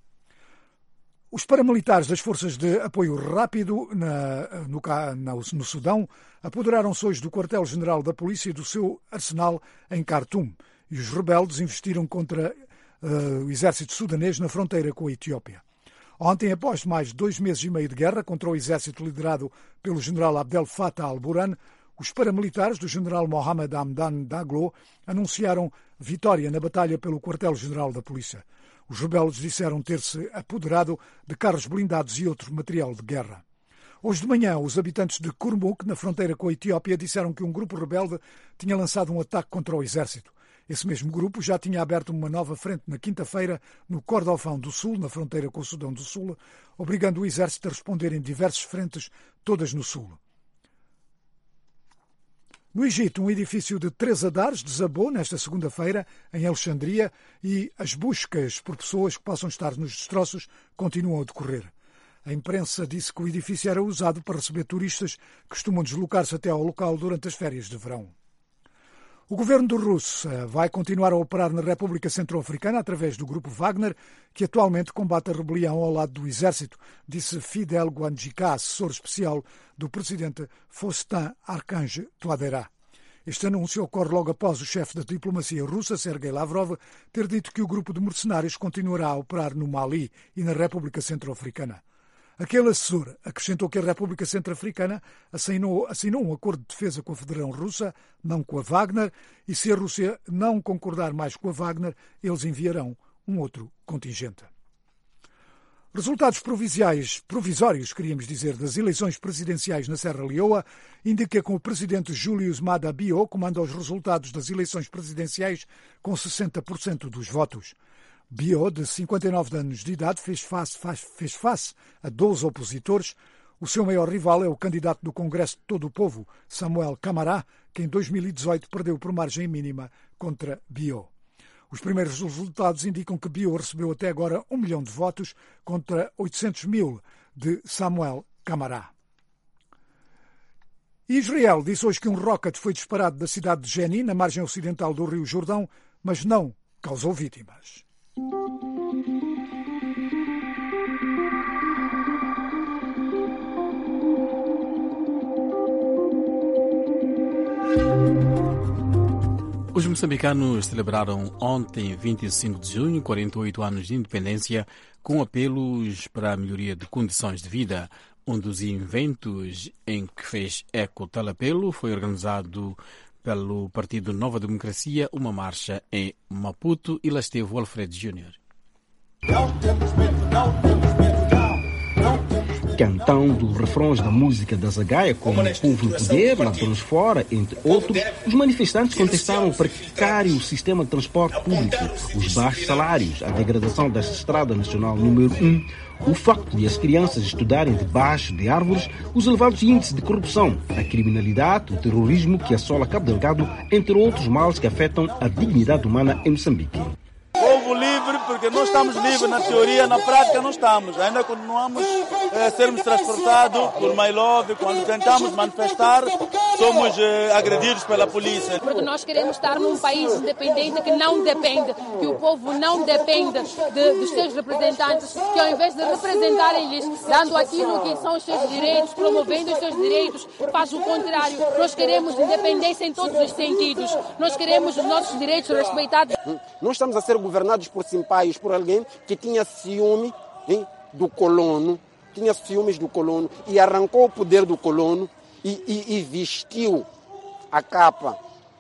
Os paramilitares das Forças de Apoio Rápido na, no, na, no Sudão apoderaram-se hoje do quartel-general da polícia e do seu arsenal em Khartoum e os rebeldes investiram contra uh, o exército sudanês na fronteira com a Etiópia. Ontem, após mais de dois meses e meio de guerra contra o exército liderado pelo general Abdel Fattah al-Burhan, os paramilitares do general Mohamed Hamdan Daglo anunciaram vitória na batalha pelo quartel-general da polícia. Os rebeldes disseram ter-se apoderado de carros blindados e outro material de guerra. Hoje de manhã, os habitantes de Kurmuk, na fronteira com a Etiópia, disseram que um grupo rebelde tinha lançado um ataque contra o exército. Esse mesmo grupo já tinha aberto uma nova frente na quinta-feira no Kordofão do Sul, na fronteira com o Sudão do Sul, obrigando o exército a responder em diversas frentes, todas no sul. No Egito, um edifício de três andares desabou nesta segunda-feira em Alexandria e as buscas por pessoas que possam estar nos destroços continuam a decorrer. A imprensa disse que o edifício era usado para receber turistas que costumam deslocar-se até ao local durante as férias de verão. O governo do Rússia vai continuar a operar na República Centro-Africana através do grupo Wagner, que atualmente combate a rebelião ao lado do exército, disse Fidel Guanjica, assessor especial do presidente Faustin Archange Touadéra. Este anúncio ocorre logo após o chefe da diplomacia russa, Sergei Lavrov, ter dito que o grupo de mercenários continuará a operar no Mali e na República Centro-Africana. Aquele assessor acrescentou que a República Centro-Africana assinou, assinou um acordo de defesa com a Federação Russa, não com a Wagner, e se a Rússia não concordar mais com a Wagner, eles enviarão um outro contingente. Resultados provisórios, provisórios, queríamos dizer, das eleições presidenciais na Serra Leoa indica que o presidente Julius Maada Bio comanda os resultados das eleições presidenciais com sessenta por cento dos votos. Bio, de cinquenta e nove anos de idade, fez face, faz, fez face a doze opositores. O seu maior rival é o candidato do Congresso de Todo o Povo, Samuel Camara, que em dois mil e dezoito perdeu por margem mínima contra Bio. Os primeiros resultados indicam que Bio recebeu até agora um milhão de votos contra oitocentos mil de Samuel Camara. Israel disse hoje que um rocket foi disparado da cidade de Jenin, na margem ocidental do Rio Jordão, mas não causou vítimas. Os moçambicanos celebraram ontem, vinte e cinco de junho, quarenta e oito anos de independência, com apelos para a melhoria de condições de vida. Um dos eventos em que fez eco tal apelo foi organizado pelo Partido Nova Democracia, uma marcha em Maputo, e lá esteve o Alfredo Júnior. Cantando refrões da música da Zagaia como Povo no Poder, Ladrões Fora, entre outros, os manifestantes contestaram o precário sistema de transporte público, os baixos salários, a degradação da Estrada Nacional número um, o facto de as crianças estudarem debaixo de árvores, os elevados índices de corrupção, a criminalidade, o terrorismo que assola Cabo Delgado, entre outros males que afetam a dignidade humana em Moçambique. Povo livre, porque nós estamos livres na teoria, na prática não estamos. Ainda continuamos a eh, sermos transportados por My Love. Quando tentamos manifestar, somos eh, agredidos pela polícia. Porque nós queremos estar num país independente que não depende, que o povo não depende de, dos seus representantes, que ao invés de representarem-lhes, dando aquilo que são os seus direitos, promovendo os seus direitos, faz o contrário. Nós queremos independência em todos os sentidos. Nós queremos os nossos direitos respeitados. Nós estamos a ser governados por simpátios, por alguém que tinha ciúme, hein, do colono, tinha ciúmes do colono e arrancou o poder do colono e, e, e vestiu a capa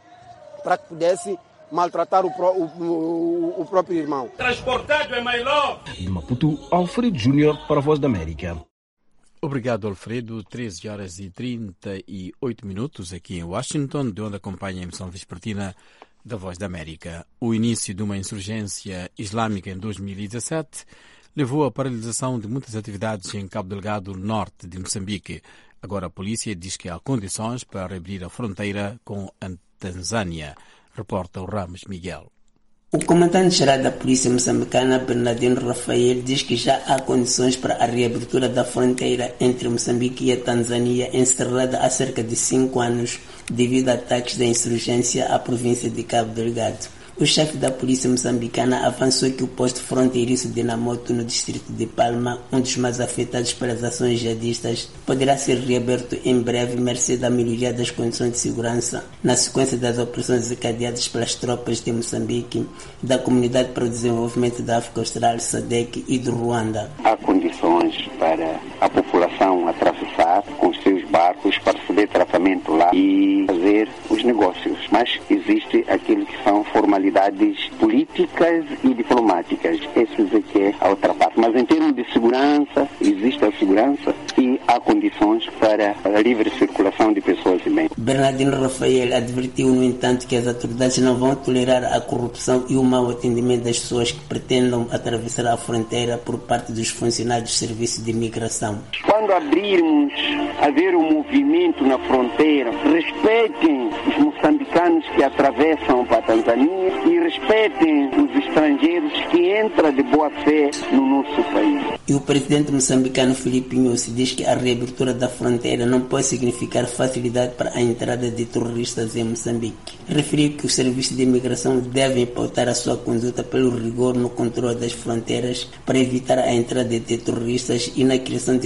para que pudesse maltratar o, pro, o, o, o próprio irmão. Transportado é My Love. De Maputo, Alfredo Júnior para a Voz da América. Obrigado, Alfredo. treze horas e trinta e oito minutos aqui em Washington, de onde acompanha a emissão vespertina da Voz da América. O início de uma insurgência islâmica em dois mil e dezassete levou à paralisação de muitas atividades em Cabo Delgado, norte de Moçambique. Agora a polícia diz que há condições para abrir a fronteira com a Tanzânia. Reporta o Ramos Miguel. O comandante-geral da Polícia Moçambicana, Bernardino Rafael, diz que já há condições para a reabertura da fronteira entre Moçambique e a Tanzânia, encerrada há cerca de cinco anos, devido a ataques da insurgência à província de Cabo Delgado. O chefe da Polícia Moçambicana avançou que o posto fronteiriço de Namoto, no distrito de Palma, um dos mais afetados pelas ações jihadistas, poderá ser reaberto em breve, mercê da melhoria das condições de segurança, na sequência das operações desencadeadas pelas tropas de Moçambique e da Comunidade para o Desenvolvimento da África Austral, S A D C, e do Ruanda. Há condições para a população atravessar com os seus barcos para fazer tratamento lá e fazer os negócios, mas existe aquilo que são formalidades políticas e diplomáticas. Esses aqui é a outra parte. Mas em termos de segurança, existe a segurança e há condições para a livre circulação de pessoas e bens. Bernardino Rafael advertiu, no entanto, que as autoridades não vão tolerar a corrupção e o mau atendimento das pessoas que pretendam atravessar a fronteira por parte dos funcionários do Serviço de Imigração. Quando abrirmos, haver um movimento na fronteira, respeitem os moçambicanos que atravessam para a Tanzânia e respeitem os estrangeiros que entram de boa fé no nosso país. E o presidente moçambicano Filipe Nyusi diz que a reabertura da fronteira não pode significar facilidade para a entrada de terroristas em Moçambique. Referiu que os serviços de imigração devem pautar a sua conduta pelo rigor no controle das fronteiras para evitar a entrada de terroristas e na criação de condições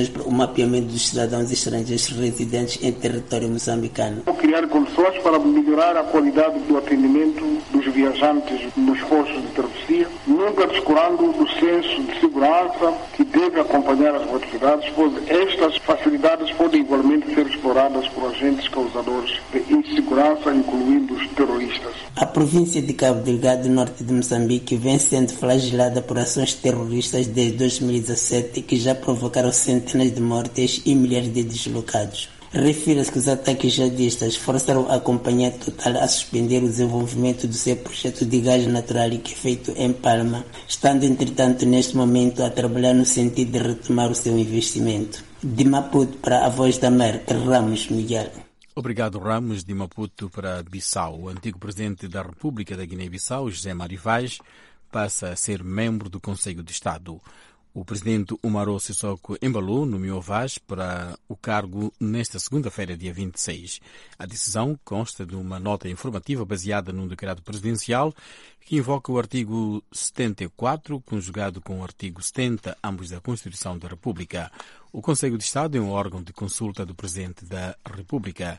condições para o mapeamento dos cidadãos estrangeiros residentes em território moçambicano. Criar condições para melhorar a qualidade do atendimento dos viajantes nos postos de travessia, nunca descurando do senso de segurança que deve acompanhar as atividades, pois estas facilidades podem igualmente ser exploradas por agentes causadores de insegurança, incluindo os terroristas. A província de Cabo Delgado, norte de Moçambique, vem sendo flagelada por ações terroristas desde dois mil e dezassete que já provocaram centenas de mortes e milhares de deslocados. Refira-se que os ataques jihadistas forçaram a Companhia Total a suspender o desenvolvimento do seu projeto de gás natural liquefeito em Palma, estando, entretanto, neste momento a trabalhar no sentido de retomar o seu investimento. De Maputo para a Voz da América, Ramos Miguel. Obrigado, Ramos. De Maputo para Bissau. O antigo presidente da República da Guiné-Bissau, José Mário Vaz, passa a ser membro do Conselho de Estado. O presidente Umaro Sissoko Embalo nomeou Vaz para o cargo nesta segunda-feira, dia vinte e seis. A decisão consta de uma nota informativa baseada num decreto presidencial que invoca o artigo setenta e quatro, conjugado com o artigo setenta, ambos da Constituição da República. O Conselho de Estado é um órgão de consulta do presidente da República.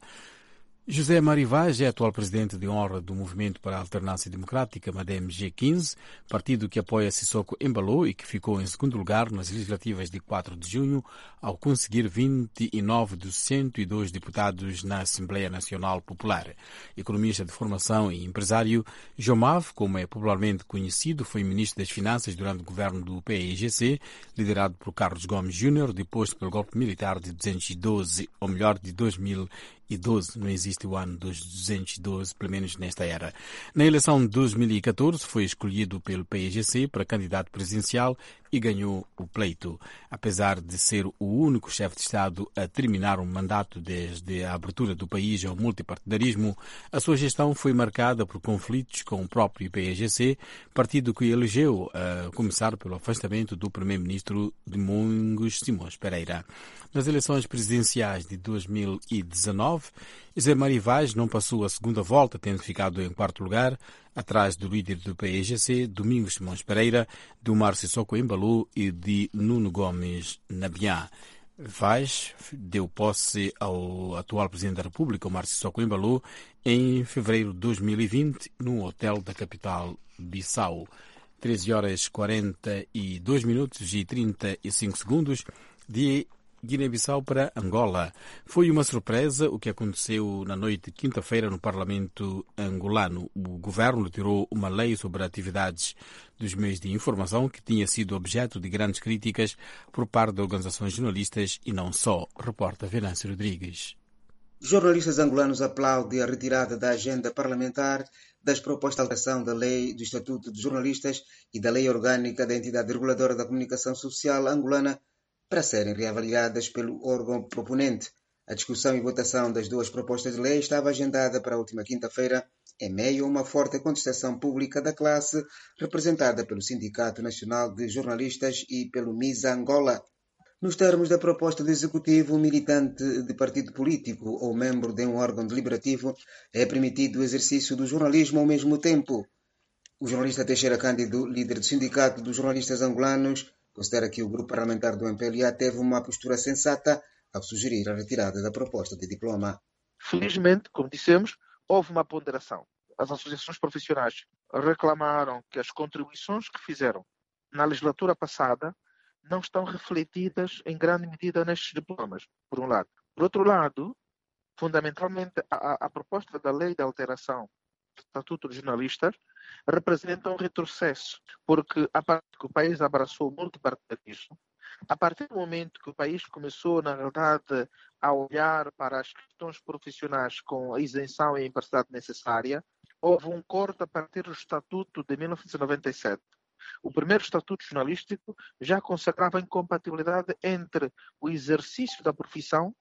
José Mário Vaz é atual presidente de honra do Movimento para a Alternância Democrática, MADEM G quinze, partido que apoia Sissoko Embalo e que ficou em segundo lugar nas legislativas de quatro de junho, ao conseguir vinte e nove dos cento e dois deputados na Assembleia Nacional Popular. Economista de formação e empresário, Jomav, como é popularmente conhecido, foi ministro das Finanças durante o governo do P I G C, liderado por Carlos Gomes Júnior, deposto pelo golpe militar de duzentos e doze, ou melhor, de dois mil e doze. Não existe o ano dos duzentos e doze, pelo menos nesta era. Na eleição de dois mil e catorze foi escolhido pelo P I G C para candidato presidencial e ganhou o pleito. Apesar de ser o único chefe de Estado a terminar um mandato desde a abertura do país ao multipartidarismo, a sua gestão foi marcada por conflitos com o próprio P I G C, partido que elegeu, a começar pelo afastamento do primeiro-ministro Domingos Simões Pereira. Nas eleições presidenciais de dois mil e dezenove, José Mário Vaz não passou a segunda volta, tendo ficado em quarto lugar, atrás do líder do P I G C, Domingos Simões Pereira, de Umaro Sissoko Embalo e de Nuno Gomes Nabiá. Vaz deu posse ao atual presidente da República, Umaro Sissoko Embalo, em fevereiro de dois mil e vinte, num hotel da capital Bissau. treze horas quarenta e dois minutos e trinta e cinco segundos de Guiné-Bissau para Angola. Foi uma surpresa o que aconteceu na noite de quinta-feira no Parlamento angolano. O governo retirou uma lei sobre atividades dos meios de informação que tinha sido objeto de grandes críticas por parte de organizações jornalistas e não só. Reporta Venâncio Rodrigues. Jornalistas angolanos aplaudem a retirada da agenda parlamentar das propostas de alteração da lei do Estatuto de Jornalistas e da lei orgânica da entidade reguladora da comunicação social angolana para serem reavaliadas pelo órgão proponente. A discussão e votação das duas propostas de lei estava agendada para a última quinta-feira, em meio a uma forte contestação pública da classe, representada pelo Sindicato Nacional de Jornalistas e pelo MISA Angola. Nos termos da proposta do Executivo, um militante de partido político ou membro de um órgão deliberativo é permitido o exercício do jornalismo ao mesmo tempo. O jornalista Teixeira Cândido, líder do Sindicato dos Jornalistas Angolanos, considera que o grupo parlamentar do M P L A teve uma postura sensata ao sugerir a retirada da proposta de diploma. Felizmente, como dissemos, houve uma ponderação. As associações profissionais reclamaram que as contribuições que fizeram na legislatura passada não estão refletidas em grande medida nestes diplomas, por um lado. Por outro lado, fundamentalmente, a, a proposta da lei de alteração do Estatuto dos Jornalistas representa um retrocesso, porque a partir que o país abraçou o multipartidarismo, a partir do momento que o país começou, na realidade, a olhar para as questões profissionais com a isenção e a imparcialidade necessária, houve um corte a partir do Estatuto de mil novecentos e noventa e sete. O primeiro Estatuto Jornalístico já consagrava a incompatibilidade entre o exercício da profissão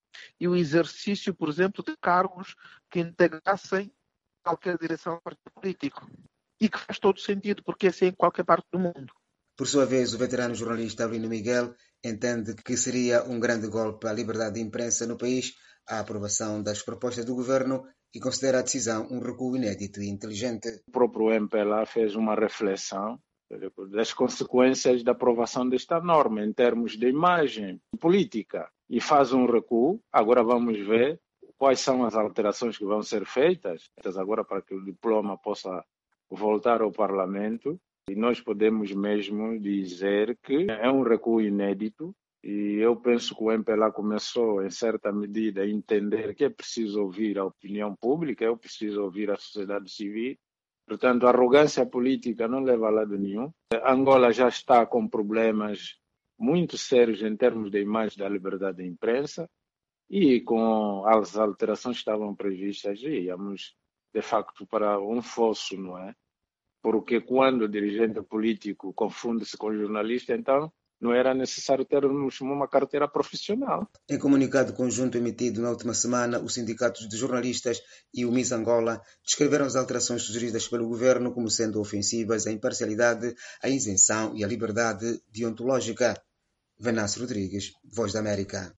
e o exercício, por exemplo, de cargos que integrassem qualquer direção do partido político. E que faz todo sentido, porque assim é em qualquer parte do mundo. Por sua vez, o veterano jornalista Avelino Miguel entende que seria um grande golpe à liberdade de imprensa no país a aprovação das propostas do governo e considera a decisão um recuo inédito e inteligente. O próprio M P L A fez uma reflexão das consequências da aprovação desta norma em termos de imagem política e faz um recuo. Agora vamos ver quais são as alterações que vão ser feitas agora para que o diploma possa voltar ao Parlamento. E nós podemos mesmo dizer que é um recuo inédito e eu penso que o M P L A começou, em certa medida, a entender que é preciso ouvir a opinião pública, é preciso ouvir a sociedade civil. Portanto, a arrogância política não leva a lado nenhum. Angola já está com problemas muito sérios em termos de imagem da liberdade de imprensa e com as alterações que estavam previstas, íamos, de facto, para um fosso, não é? Porque quando o dirigente político confunde-se com o jornalista, então não era necessário termos uma carteira profissional. Em comunicado conjunto emitido na última semana, os sindicatos de jornalistas e o Miss Angola descreveram as alterações sugeridas pelo governo como sendo ofensivas à imparcialidade, à isenção e à liberdade deontológica. Venâncio Rodrigues, Voz da América.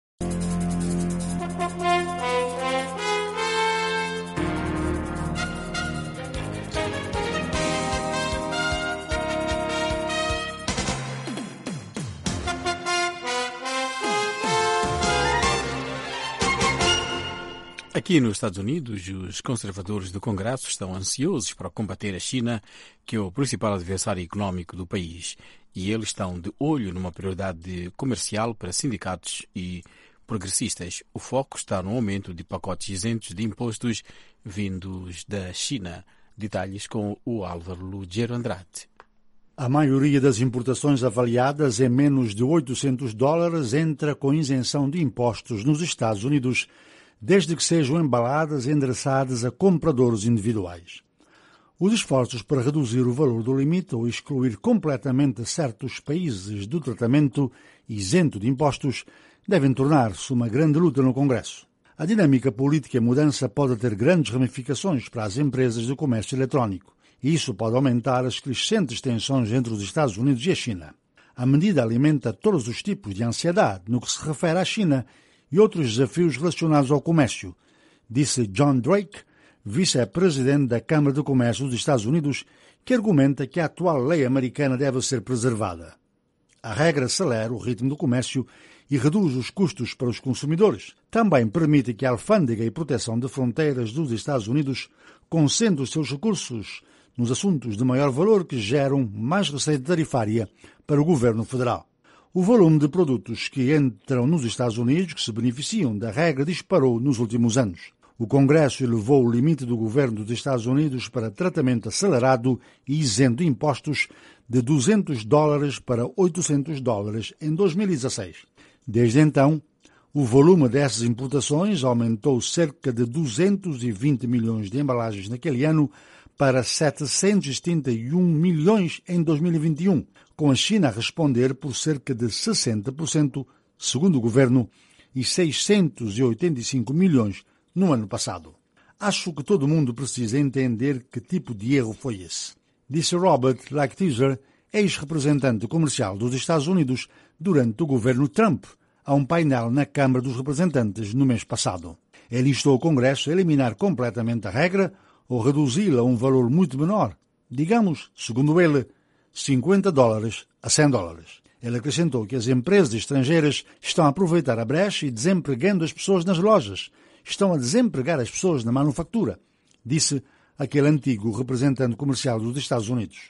Aqui nos Estados Unidos, os conservadores do Congresso estão ansiosos para combater a China, que é o principal adversário económico do país, e eles estão de olho numa prioridade comercial para sindicatos e progressistas. O foco está no aumento de pacotes isentos de impostos vindos da China. Detalhes com o Álvaro Lugero Andrade. A maioria das importações avaliadas em menos de oitocentos dólares entra com isenção de impostos nos Estados Unidos, desde que sejam embaladas e endereçadas a compradores individuais. Os esforços para reduzir o valor do limite ou excluir completamente certos países do tratamento isento de impostos devem tornar-se uma grande luta no Congresso. A dinâmica política e mudança pode ter grandes ramificações para as empresas de comércio eletrónico, e isso pode aumentar as crescentes tensões entre os Estados Unidos e a China. A medida alimenta todos os tipos de ansiedade no que se refere à China e outros desafios relacionados ao comércio, disse John Drake, vice-presidente da Câmara de Comércio dos Estados Unidos, que argumenta que a atual lei americana deve ser preservada. A regra acelera o ritmo do comércio e reduz os custos para os consumidores. Também permite que a alfândega e proteção de fronteiras dos Estados Unidos concentre os seus recursos nos assuntos de maior valor que geram mais receita tarifária para o governo federal. O volume de produtos que entram nos Estados Unidos que se beneficiam da regra disparou nos últimos anos. O Congresso elevou o limite do governo dos Estados Unidos para tratamento acelerado e isento de impostos de duzentos dólares para oitocentos dólares em dois mil e dezasseis. Desde então, o volume dessas importações aumentou cerca de duzentos e vinte milhões de embalagens naquele ano para setecentos e setenta e um milhões em dois mil e vinte e um, com a China a responder por cerca de sessenta por cento, segundo o governo, e seiscentos e oitenta e cinco milhões no ano passado. Acho que todo mundo precisa entender que tipo de erro foi esse, disse Robert Lighthizer, ex-representante comercial dos Estados Unidos durante o governo Trump, a um painel na Câmara dos Representantes no mês passado. Ele instou o Congresso a eliminar completamente a regra ou reduzi-la a um valor muito menor, digamos, segundo ele, cinquenta dólares a cem dólares. Ele acrescentou que as empresas estrangeiras estão a aproveitar a brecha e desempregando as pessoas nas lojas, estão a desempregar as pessoas na manufatura, disse aquele antigo representante comercial dos Estados Unidos.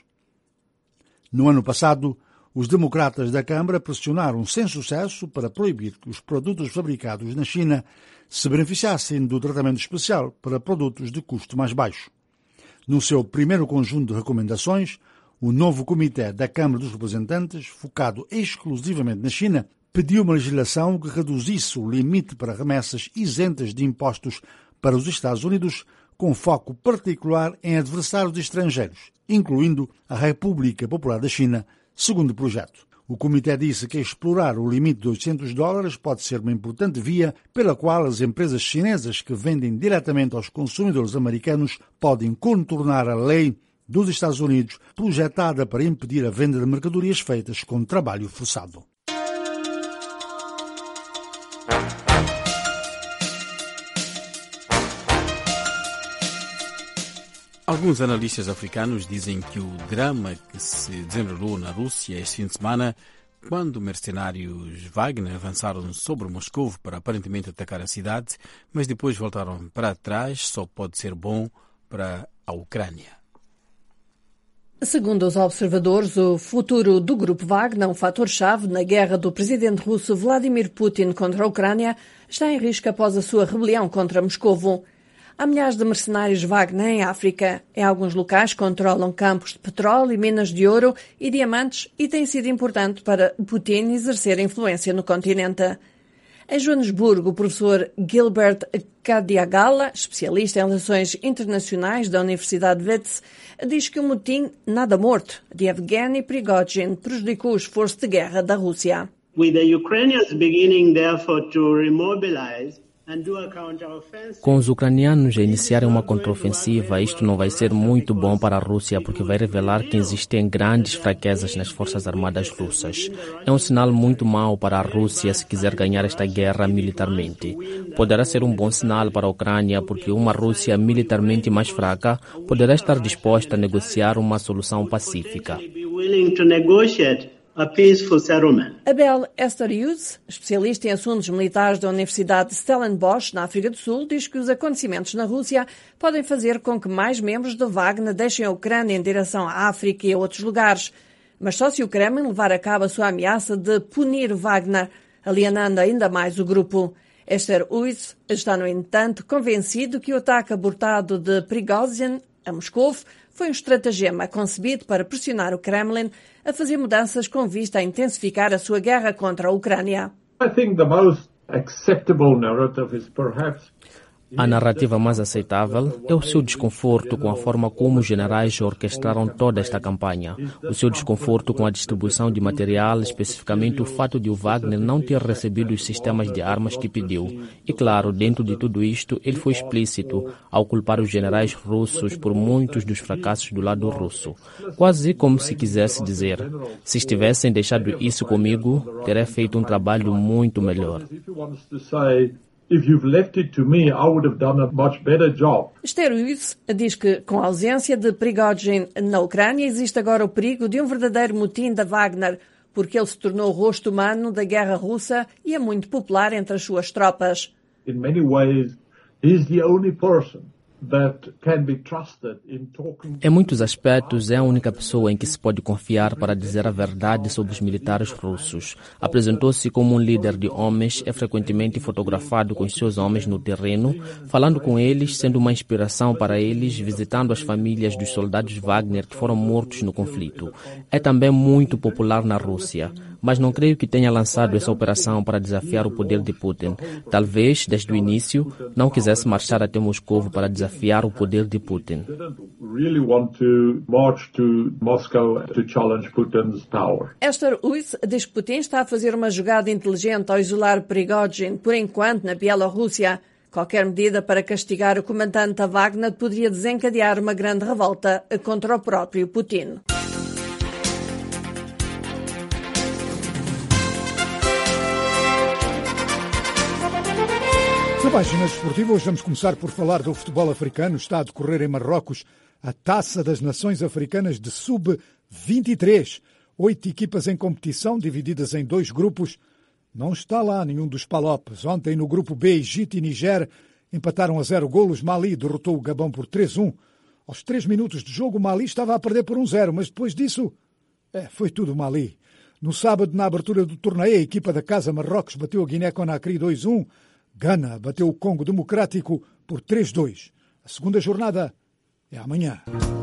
No ano passado, os democratas da Câmara pressionaram sem sucesso para proibir que os produtos fabricados na China se beneficiassem do tratamento especial para produtos de custo mais baixo. No seu primeiro conjunto de recomendações, o novo Comitê da Câmara dos Representantes, focado exclusivamente na China, pediu uma legislação que reduzisse o limite para remessas isentas de impostos para os Estados Unidos, com foco particular em adversários estrangeiros, incluindo a República Popular da China, segundo o projeto. O Comitê disse que explorar o limite de oitocentos dólares pode ser uma importante via pela qual as empresas chinesas que vendem diretamente aos consumidores americanos podem contornar a lei dos Estados Unidos projetada para impedir a venda de mercadorias feitas com trabalho forçado. Alguns analistas africanos dizem que o drama que se desenrolou na Rússia este fim de semana, quando mercenários Wagner avançaram sobre Moscou para aparentemente atacar a cidade, mas depois voltaram para trás, só pode ser bom para a Ucrânia. Segundo os observadores, o futuro do Grupo Wagner, um fator-chave na guerra do presidente russo Vladimir Putin contra a Ucrânia, está em risco após a sua rebelião contra Moscovo. Há milhares de mercenários Wagner em África. Em alguns locais controlam campos de petróleo e minas de ouro e diamantes e tem sido importante para Putin exercer influência no continente. Em Joanesburgo, o professor Gilbert Kadiagala, especialista em relações internacionais da Universidade de Wits, diz que o motim nada morto de Evgeny Prigozhin prejudicou o esforço de guerra da Rússia. With the Ukrainians beginning therefore to remobilize, com os ucranianos a iniciarem uma contraofensiva, isto não vai ser muito bom para a Rússia porque vai revelar que existem grandes fraquezas nas forças armadas russas. É um sinal muito mau para a Rússia se quiser ganhar esta guerra militarmente. Poderá ser um bom sinal para a Ucrânia porque uma Rússia militarmente mais fraca poderá estar disposta a negociar uma solução pacífica. A peaceful settlement. Abel Esterius, especialista em assuntos militares da Universidade de Stellenbosch, na África do Sul, diz que os acontecimentos na Rússia podem fazer com que mais membros do Wagner deixem a Ucrânia em direção à África e a outros lugares. Mas só se o Kremlin levar a cabo a sua ameaça de punir Wagner, alienando ainda mais o grupo. Esterius está, no entanto, convencido que o ataque abortado de Prigozhin a Moscou foi um estratagema concebido para pressionar o Kremlin a fazer mudanças com vista a intensificar a sua guerra contra a Ucrânia. I think the most acceptable narrative is perhaps A narrativa mais aceitável é o seu desconforto com a forma como os generais orquestraram toda esta campanha. O seu desconforto com a distribuição de material, especificamente o fato de o Wagner não ter recebido os sistemas de armas que pediu. E claro, dentro de tudo isto, ele foi explícito ao culpar os generais russos por muitos dos fracassos do lado russo. Quase como se quisesse dizer, se estivessem deixado isso comigo, teria feito um trabalho muito melhor. If you've left it to me, I would have done a much better job. Esterius diz que, com a ausência de Prigozhin na Ucrânia, existe agora o perigo de um verdadeiro motim da Wagner, porque ele se tornou o rosto humano da guerra russa e é muito popular entre as suas tropas. In many ways, he's the only person that can be trusted in talking. Em muitos aspectos, é a única pessoa em que se pode confiar para dizer a verdade sobre os militares russos. Apresentou-se como um líder de homens, é frequentemente fotografado com os seus homens no terreno, falando com eles, sendo uma inspiração para eles, visitando as famílias dos soldados Wagner que foram mortos no conflito. É também muito popular na Rússia, mas não creio que tenha lançado essa operação para desafiar o poder de Putin. Talvez, desde o início, não quisesse marchar até Moscou para desafiar desafiar o poder de Putin. Esterius diz que Putin está a fazer uma jogada inteligente ao isolar Prigozhin, por enquanto, na Bielorrússia. Qualquer medida para castigar o comandante da Wagner poderia desencadear uma grande revolta contra o próprio Putin. Na página desportiva, hoje vamos começar por falar do futebol africano. Está a decorrer em Marrocos a Taça das Nações Africanas de sub vinte e três. Oito equipas em competição, divididas em dois grupos. Não está lá nenhum dos palopes. Ontem, no grupo B, Egito e Niger empataram a zero golos. Mali derrotou o Gabão por três a um. Aos três minutos de jogo, o Mali estava a perder por um zero, mas depois disso, é, foi tudo Mali. No sábado, na abertura do torneio, a equipa da Casa Marrocos bateu a Guiné-Conakry dois a um. Gana bateu o Congo Democrático por três a dois. A segunda jornada é amanhã.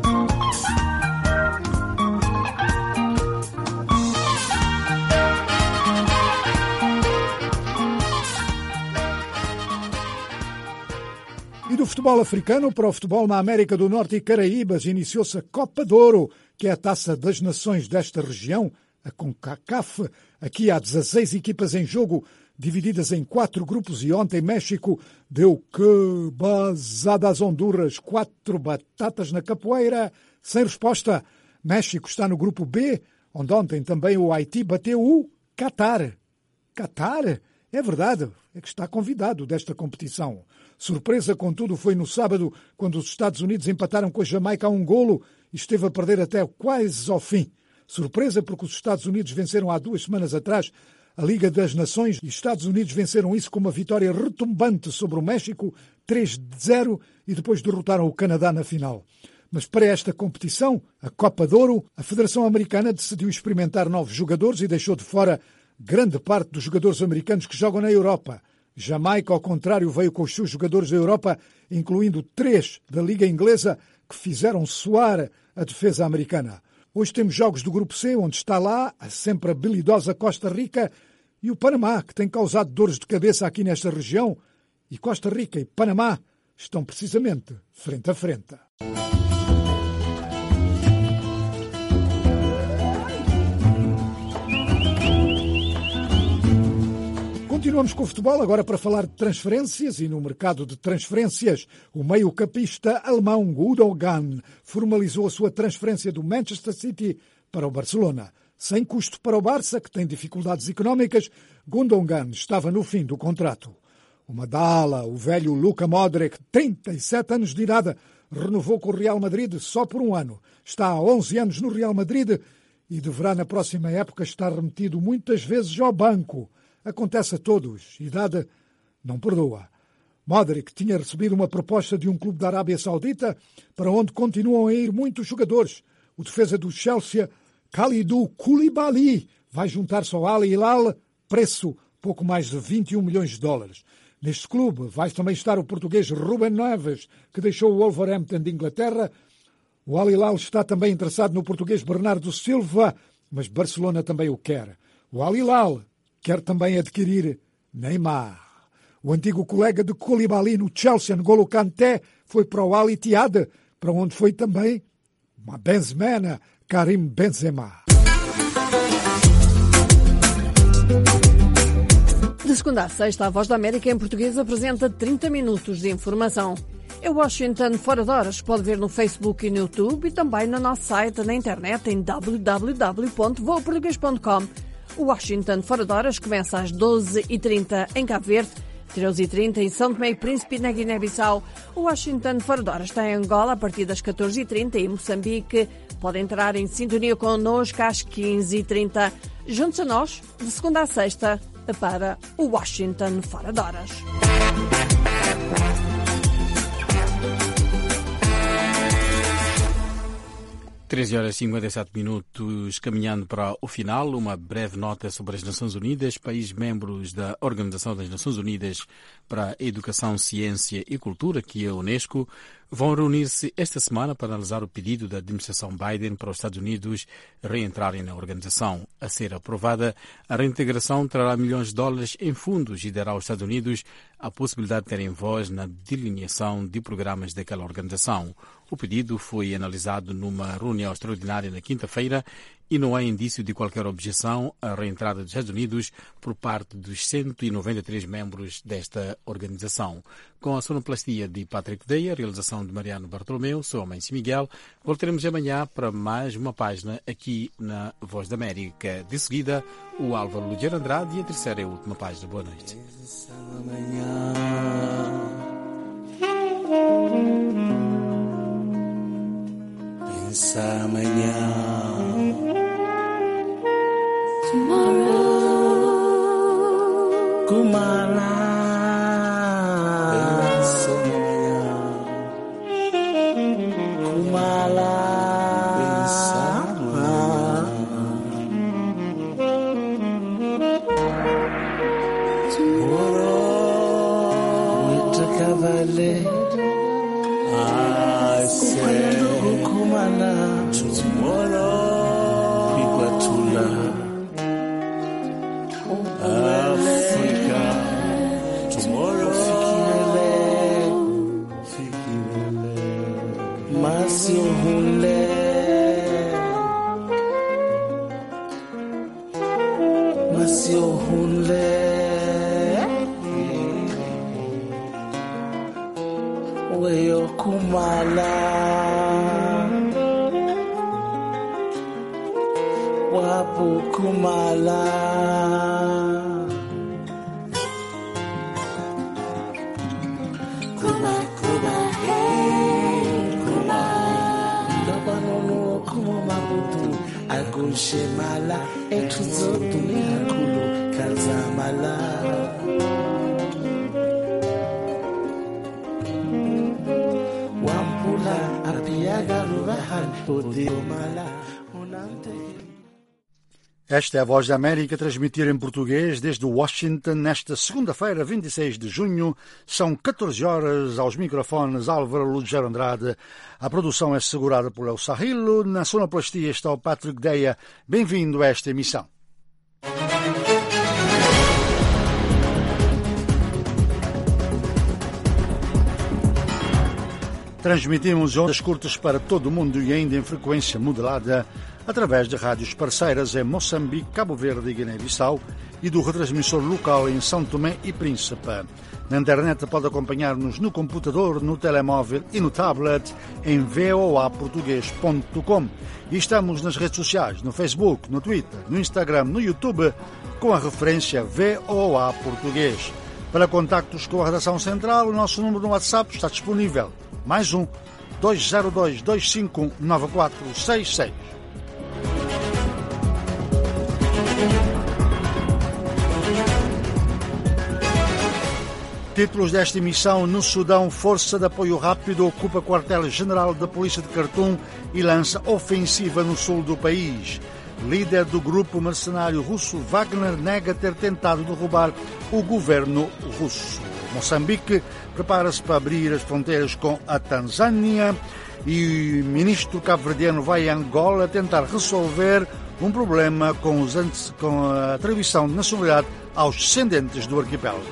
E do futebol africano para o futebol na América do Norte e Caraíbas, iniciou-se a Copa de Ouro, que é a taça das nações desta região, a CONCACAF. Aqui há dezasseis equipas em jogo, divididas em quatro grupos, e ontem México deu que bazada às Honduras, quatro batatas na capoeira, sem resposta. México está no grupo B, onde ontem também o Haiti bateu o Catar. Catar É verdade, é que está convidado desta competição. Surpresa, contudo, foi no sábado, quando os Estados Unidos empataram com a Jamaica a um golo e esteve a perder até quase ao fim. Surpresa porque os Estados Unidos venceram há duas semanas atrás a Liga das Nações e os Estados Unidos venceram isso com uma vitória retumbante sobre o México, três a zero, e depois derrotaram o Canadá na final. Mas para esta competição, a Copa de Ouro, a Federação Americana decidiu experimentar novos jogadores e deixou de fora grande parte dos jogadores americanos que jogam na Europa. Jamaica, ao contrário, veio com os seus jogadores da Europa, incluindo três da Liga Inglesa, que fizeram soar a defesa americana. Hoje temos jogos do Grupo C, onde está lá a sempre habilidosa Costa Rica e o Panamá, que tem causado dores de cabeça aqui nesta região. E Costa Rica e Panamá estão precisamente frente a frente. Continuamos com o futebol, agora para falar de transferências, e no mercado de transferências, o meio-campista alemão Gundogan formalizou a sua transferência do Manchester City para o Barcelona. Sem custo para o Barça, que tem dificuldades económicas, Gundogan estava no fim do contrato. O Madala, o velho Luka Modric, trinta e sete anos de idade, renovou com o Real Madrid só por um ano. Está há onze anos no Real Madrid e deverá na próxima época estar remetido muitas vezes ao banco. Acontece a todos. Idade não perdoa. Modric tinha recebido uma proposta de um clube da Arábia Saudita, para onde continuam a ir muitos jogadores. O defesa do Chelsea, Kalidou Koulibaly, vai juntar-se ao Al Hilal, preço pouco mais de vinte e um milhões de dólares. Neste clube vai também estar o português Ruben Neves, que deixou o Wolverhampton de Inglaterra. O Al Hilal está também interessado no português Bernardo Silva, mas Barcelona também o quer. O Al Hilal quer também adquirir Neymar. O antigo colega de Koulibaly no Chelsea, N'Golo Kanté, foi para o Al Ittihad, para onde foi também uma Benzema, Karim Benzema. De segunda a sexta, a Voz da América em português apresenta trinta minutos de informação. É Washington Fora de Horas, pode ver no Facebook e no YouTube e também no nosso site na internet em w w w ponto voa português ponto com. O Washington Fora de Horas começa às doze e trinta em Cabo Verde, treze e trinta em São Tomé e Príncipe, na Guiné-Bissau. O Washington Fora de Horas está em Angola a partir das catorze e trinta e em Moçambique. Pode entrar em sintonia connosco às quinze e trinta. Juntos a nós, de segunda a sexta, para o Washington Fora de Horas. treze horas e cinquenta e sete minutos, caminhando para o final, uma breve nota sobre as Nações Unidas. Países membros da Organização das Nações Unidas para a Educação, Ciência e Cultura, que é a Unesco, vão reunir-se esta semana para analisar o pedido da administração Biden para os Estados Unidos reentrarem na organização. A ser aprovada, a reintegração trará milhões de dólares em fundos e dará aos Estados Unidos a possibilidade de terem voz na delineação de programas daquela organização. O pedido foi analisado numa reunião extraordinária na quinta-feira e não há indício de qualquer objeção à reentrada dos Estados Unidos por parte dos cento e noventa e três membros desta organização. Com a sonoplastia de Patrick Day, a realização de Mariano Bartolomeu, sou a Mãe Miguel. Voltaremos amanhã para mais uma página aqui na Voz da América. De seguida, o Álvaro Ludiano Andrade e a terceira e última página. Boa noite. Pensa amanhã. Tomorrow, Kumala. Pensa amanhã. Kumala. Pensa amanhã. Tomorrow, muito cavaleiro. I say, Kumala. Tomorrow, Piguatula. Africa, tomorrow, Fikirele, Masiohule, Masiohule, Weyo Kumala, Wapu Kumala. kushemala etuzodunia kulu kazamala wampula apiaga rubahan podiromala unante. Esta é a Voz da América, transmitir em português desde Washington nesta segunda-feira, vinte e seis de junho. São catorze horas aos microfones Álvaro Lugero Andrade. A produção é assegurada por El Sahilo. Na sonoplastia está o Patrick Deia. Bem-vindo a esta emissão. Transmitimos ondas curtas para todo o mundo e ainda em frequência modulada através de rádios parceiras em Moçambique, Cabo Verde e Guiné-Bissau e do retransmissor local em São Tomé e Príncipe. Na internet pode acompanhar-nos no computador, no telemóvel e no tablet em voa português ponto com. E estamos nas redes sociais, no Facebook, no Twitter, no Instagram, no YouTube, com a referência V O A Português. Para contactos com a redação central, o nosso número no WhatsApp está disponível. Mais um, dois zero dois, dois cinco nove quatro seis seis. Títulos desta emissão: no Sudão, Força de Apoio Rápido ocupa quartel-general da Polícia de Khartoum e lança ofensiva no sul do país. Líder do grupo mercenário russo Wagner nega ter tentado derrubar o governo russo. Moçambique prepara-se para abrir as fronteiras com a Tanzânia e o ministro cabo-verdiano vai a Angola tentar resolver um problema com, os, com a atribuição de nacionalidade aos descendentes do arquipélago.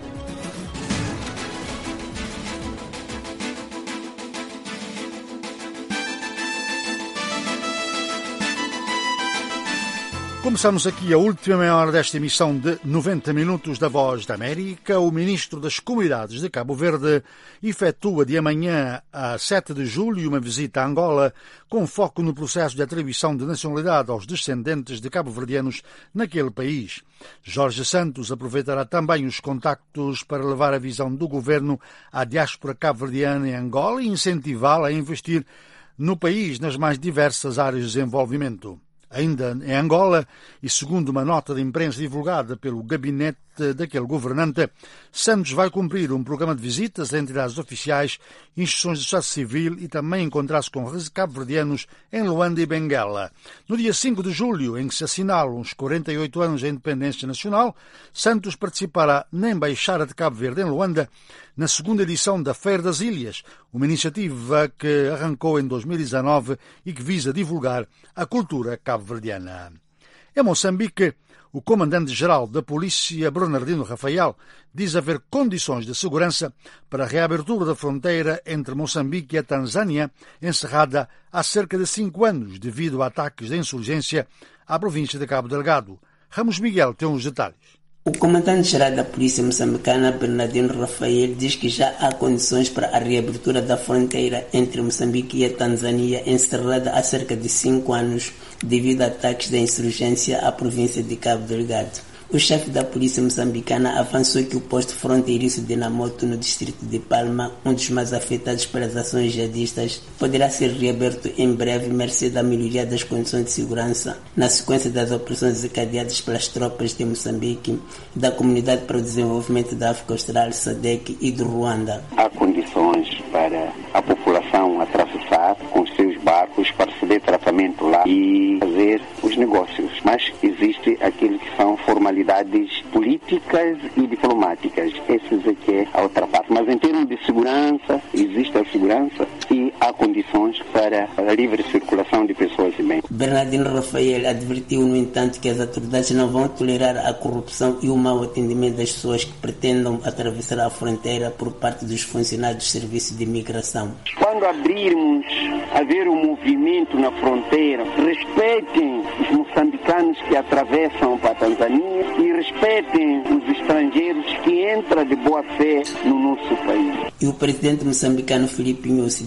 Começamos aqui a última meia hora desta emissão de noventa minutos da Voz da América. O ministro das Comunidades de Cabo Verde efetua de amanhã a sete de julho uma visita a Angola com foco no processo de atribuição de nacionalidade aos descendentes de cabo-verdianos naquele país. Jorge Santos aproveitará também os contactos para levar a visão do governo à diáspora cabo-verdiana em Angola e incentivá-la a investir no país nas mais diversas áreas de desenvolvimento. Ainda em Angola, e segundo uma nota de imprensa divulgada pelo gabinete daquele governante, Santos vai cumprir um programa de visitas a entidades oficiais, instituições de sociedade civil e também encontrar-se com cabo-verdianos em Luanda e Benguela. No dia cinco de julho, em que se assinalam os quarenta e oito anos da independência nacional, Santos participará na Embaixada de Cabo Verde em Luanda, na segunda edição da Feira das Ilhas, uma iniciativa que arrancou em dois mil e dezanove e que visa divulgar a cultura cabo-verdiana. Em Moçambique, o comandante-geral da Polícia, Bernardino Rafael, diz haver condições de segurança para a reabertura da fronteira entre Moçambique e a Tanzânia, encerrada há cerca de cinco anos devido a ataques de insurgência à província de Cabo Delgado. Ramos Miguel tem os detalhes. O comandante-geral da Polícia Moçambicana, Bernardino Rafael, diz que já há condições para a reabertura da fronteira entre Moçambique e a Tanzânia, encerrada há cerca de cinco anos devido a ataques da insurgência à província de Cabo Delgado. O chefe da Polícia Moçambicana avançou que o posto fronteiriço de Namoto, no distrito de Palma, um dos mais afetados pelas ações jihadistas, poderá ser reaberto em breve, mercê da melhoria das condições de segurança, na sequência das operações desencadeadas pelas tropas de Moçambique, da Comunidade para o Desenvolvimento da África Austral, S A D E C, e do Ruanda. Há condições para a população atravessar com os seus barcos para receber tratamento lá e fazer os negócios, mas existe aquilo que são formalidades políticas e diplomáticas. Essa é que é a outra parte. Mas em termos de segurança, existe a segurança e há condições para a livre circulação de pessoas e bens. Bernardino Rafael advertiu, no entanto, que as autoridades não vão tolerar a corrupção e o mau atendimento das pessoas que pretendam atravessar a fronteira por parte dos funcionários do Serviço de Imigração. Quando abrirmos, haver um movimento na fronteira, respeitem os moçambicanos que atravessam para a Tanzânia e respeitem os estrangeiros que entram de boa fé no nosso país. E o presidente moçambicano Filipe Nyusi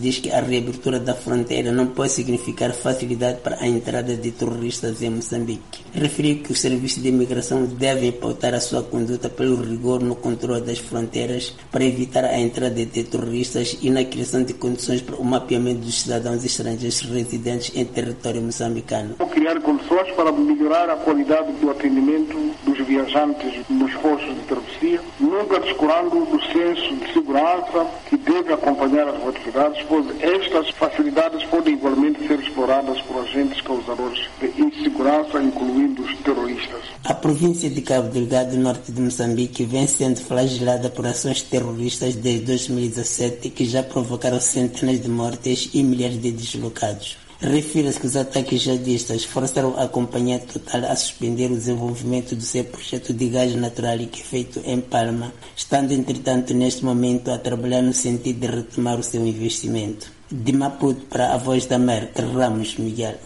diz que a reabertura da fronteira não pode significar facilidade para a entrada de terroristas em Moçambique. Referiu que os serviços de imigração devem pautar a sua conduta pelo rigor no controle das fronteiras para evitar a entrada de terroristas e na criação de condições para o mapeamento dos cidadãos estrangeiros residentes em território moçambicano. Criar condições para melhorar a qualidade do atendimento dos viajantes nos postos de travessia, nunca descurando do senso de segurança que deve acompanhar as atividades, pois estas facilidades podem igualmente ser exploradas por agentes causadores de insegurança, incluindo os terroristas. A província de Cabo Delgado, norte de Moçambique, vem sendo flagelada por ações terroristas desde dois mil e dezassete que já provocaram centenas de mortes e milhares de deslocados. Refere-se que os ataques jihadistas forçaram a Companhia Total a suspender o desenvolvimento do seu projeto de gás natural liquefeito em Palma, estando, entretanto, neste momento a trabalhar no sentido de retomar o seu investimento. De Maputo para a Voz da América, Ramos Miguel.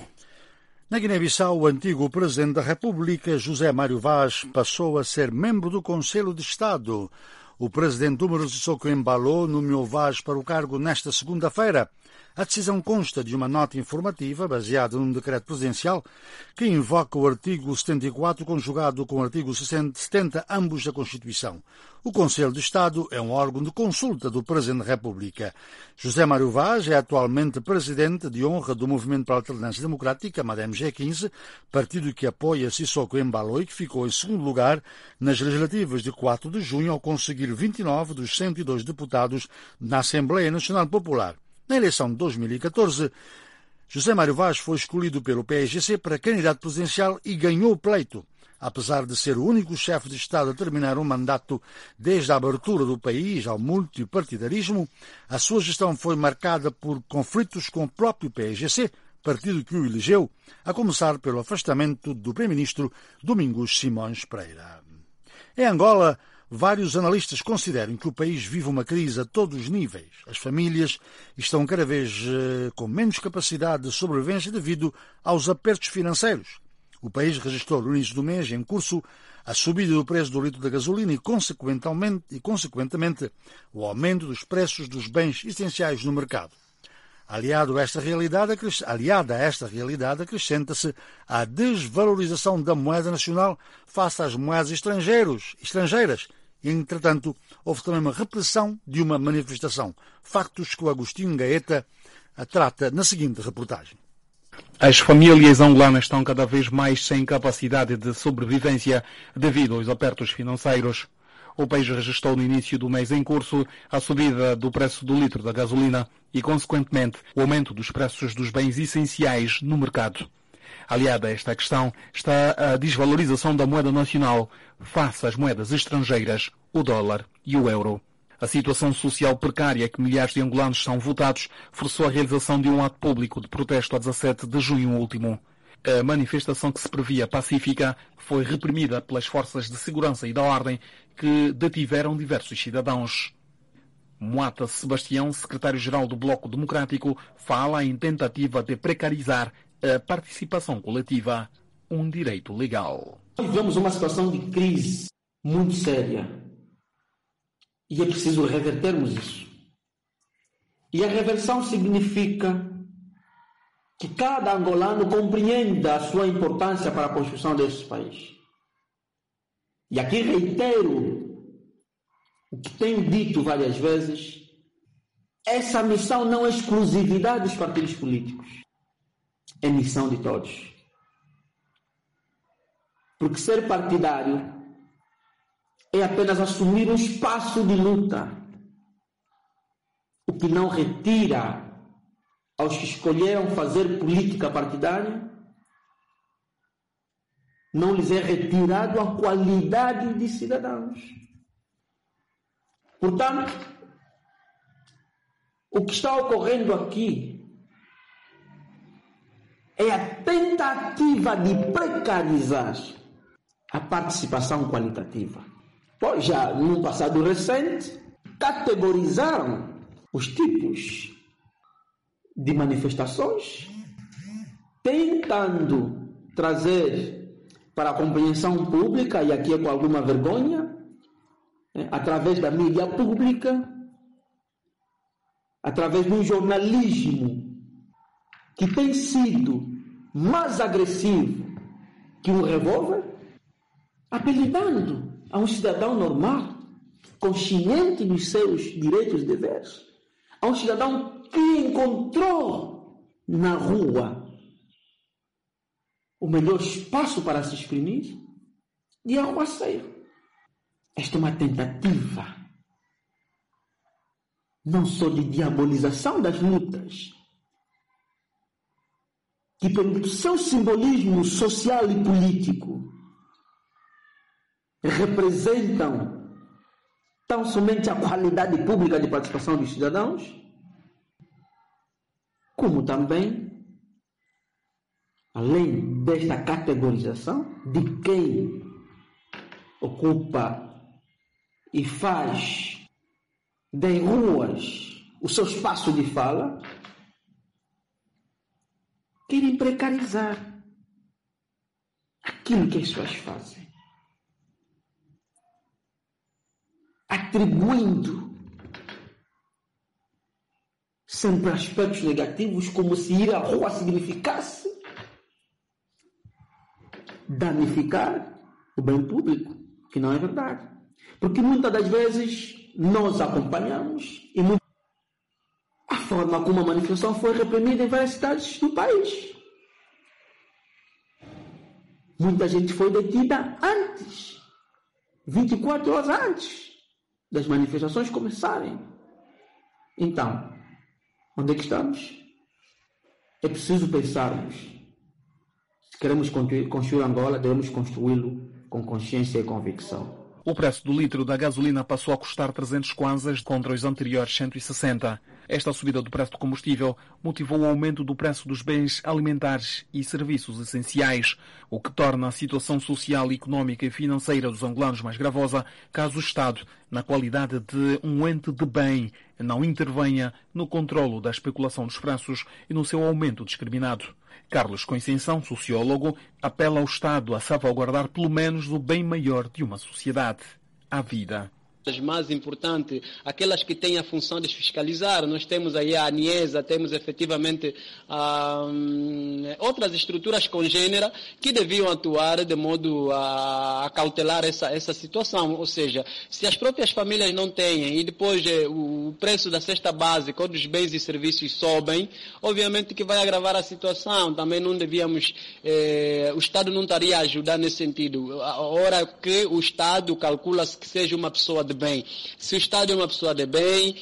Na Guiné-Bissau, o antigo Presidente da República, José Mário Vaz, passou a ser membro do Conselho de Estado. O Presidente Números Sissoko Embalo nomeou Vaz para o cargo nesta segunda-feira. A decisão consta de uma nota informativa baseada num decreto presidencial que invoca o artigo setenta e quatro conjugado com o artigo setenta, ambos da Constituição. O Conselho de Estado é um órgão de consulta do Presidente da República. José Mário Vaz é atualmente presidente de honra do Movimento para a Alternância Democrática, M G quinze, partido que apoia Sissoko Embalo e que ficou em segundo lugar nas legislativas de quatro de junho ao conseguir vinte e nove dos cento e dois deputados na Assembleia Nacional Popular. Na eleição de dois mil e catorze, José Mário Vaz foi escolhido pelo P S G C para candidato presidencial e ganhou o pleito. Apesar de ser o único chefe de Estado a terminar um mandato desde a abertura do país ao multipartidarismo, a sua gestão foi marcada por conflitos com o próprio P S G C, partido que o elegeu, a começar pelo afastamento do primeiro-ministro Domingos Simões Pereira. Em Angola, vários analistas consideram que o país vive uma crise a todos os níveis. As famílias estão cada vez eh, com menos capacidade de sobrevivência devido aos apertos financeiros. O país registrou no início do mês em curso a subida do preço do litro da gasolina e, consequentemente, e, consequentemente, o aumento dos preços dos bens essenciais no mercado. Aliado a esta realidade, aliada a esta realidade, acrescenta-se a desvalorização da moeda nacional face às moedas estrangeiros, estrangeiras. Entretanto, houve também uma repressão de uma manifestação. Factos que o Agostinho Gaeta trata na seguinte reportagem. As famílias angolanas estão cada vez mais sem capacidade de sobrevivência devido aos apertos financeiros. O país registrou no início do mês em curso a subida do preço do litro da gasolina e, consequentemente, o aumento dos preços dos bens essenciais no mercado. Aliada a esta questão está a desvalorização da moeda nacional face às moedas estrangeiras, o dólar e o euro. A situação social precária que milhares de angolanos são votados forçou a realização de um ato público de protesto a dezassete de junho último. A manifestação, que se previa pacífica, foi reprimida pelas forças de segurança e da ordem que detiveram diversos cidadãos. Moata Sebastião, secretário-geral do Bloco Democrático, fala em tentativa de precarizar a participação coletiva, um direito legal. Vivemos uma situação de crise muito séria e é preciso revertermos isso. E a reversão significa que cada angolano compreenda a sua importância para a construção deste país. E aqui reitero o que tenho dito várias vezes: essa missão não é exclusividade dos partidos políticos, é missão de todos. Porque ser partidário é apenas assumir um espaço de luta, o que não retira aos que escolheram fazer política partidária, não lhes é retirado a qualidade de cidadãos. Portanto, o que está ocorrendo aqui é a tentativa de precarizar a participação qualitativa. Pois já, num passado recente, categorizaram os tipos de manifestações, tentando trazer para a compreensão pública, e aqui é com alguma vergonha, né, através da mídia pública, através de um jornalismo que tem sido mais agressivo que um revólver, apelidando a um cidadão normal, consciente dos seus direitos e deveres, a um cidadão que encontrou na rua o melhor espaço para se exprimir, de arruaceiro. Esta é uma tentativa não só de diabolização das lutas, que pelo seu simbolismo social e político representam tão somente a qualidade pública de participação dos cidadãos, como também, além desta categorização de quem ocupa e faz das ruas o seu espaço de fala, querem precarizar aquilo que as pessoas fazem, atribuindo sempre aspectos negativos, como se ir à rua significasse danificar o bem público, que não é verdade. Porque muitas das vezes nós acompanhamos e muito... a forma como a manifestação foi reprimida em várias cidades do país. Muita gente foi detida antes, vinte e quatro horas antes das manifestações começarem. Então, onde é que estamos? É preciso pensarmos. Se queremos construir Angola, devemos construí-lo com consciência e convicção. O preço do litro da gasolina passou a custar trezentos kwanzas contra os anteriores cento e sessenta. Esta subida do preço do combustível motivou o aumento do preço dos bens alimentares e serviços essenciais, o que torna a situação social, económica e financeira dos angolanos mais gravosa, caso o Estado, na qualidade de um ente de bem, não intervenha no controlo da especulação dos preços e no seu aumento discriminado. Carlos Conceição, sociólogo, apela ao Estado a salvaguardar pelo menos o bem maior de uma sociedade, a vida. As mais importantes, aquelas que têm a função de fiscalizar. Nós temos aí a ANIESA, temos efetivamente um, outras estruturas congêneras que deviam atuar de modo a, a cautelar essa, essa situação. Ou seja, se as próprias famílias não têm e depois eh, o preço da cesta básica ou dos bens e serviços sobem, obviamente que vai agravar a situação. Também não devíamos, eh, o Estado não estaria a ajudar nesse sentido. A hora que o Estado calcula-se que seja uma pessoa de bem. Se o Estado é uma pessoa de bem,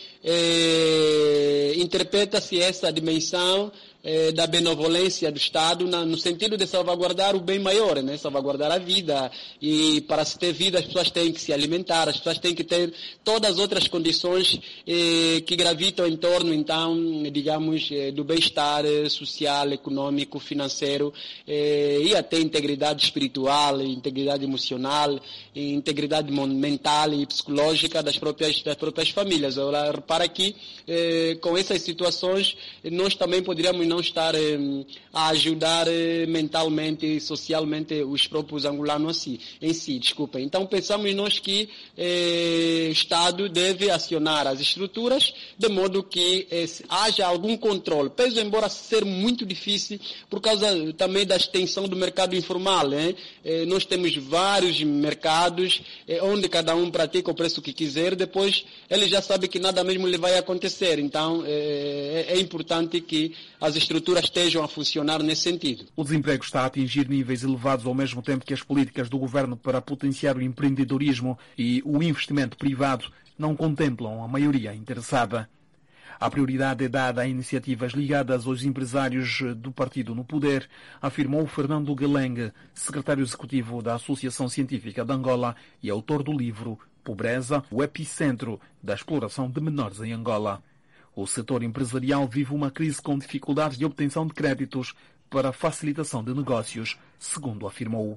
eh, interpreta-se essa dimensão eh, da benevolência do Estado na, no sentido de salvaguardar o bem maior, né? Salvaguardar a vida. E para se ter vida as pessoas têm que se alimentar, as pessoas têm que ter todas as outras condições eh, que gravitam em torno, então, digamos, eh, do bem-estar social, econômico, financeiro eh, e até integridade espiritual, integridade emocional, integridade mental e psicológica das próprias, das próprias famílias. Ora, repara que eh, com essas situações nós também poderíamos não estar eh, a ajudar eh, mentalmente e socialmente os próprios angolanos assim, em si, desculpa. Então pensamos nós que eh, o Estado deve acionar as estruturas de modo que eh, haja algum controle, peso embora ser muito difícil por causa também da extensão do mercado informal, né? Eh, nós temos vários mercados eh, onde cada um pratica o preço que quiser, depois ele já sabe que nada mesmo lhe vai acontecer. Então eh, é, é importante que as estruturas estejam a funcionar nesse sentido. O desemprego está a atingir níveis elevados ao mesmo tempo que as políticas do governo para potenciar o empreendedorismo e o investimento privado não contemplam a maioria interessada. A prioridade é dada a iniciativas ligadas aos empresários do partido no poder, afirmou Fernando Geleng, secretário executivo da Associação Científica de Angola e autor do livro Pobreza, o epicentro da exploração de menores em Angola. O setor empresarial vive uma crise com dificuldades de obtenção de créditos para facilitação de negócios, segundo afirmou.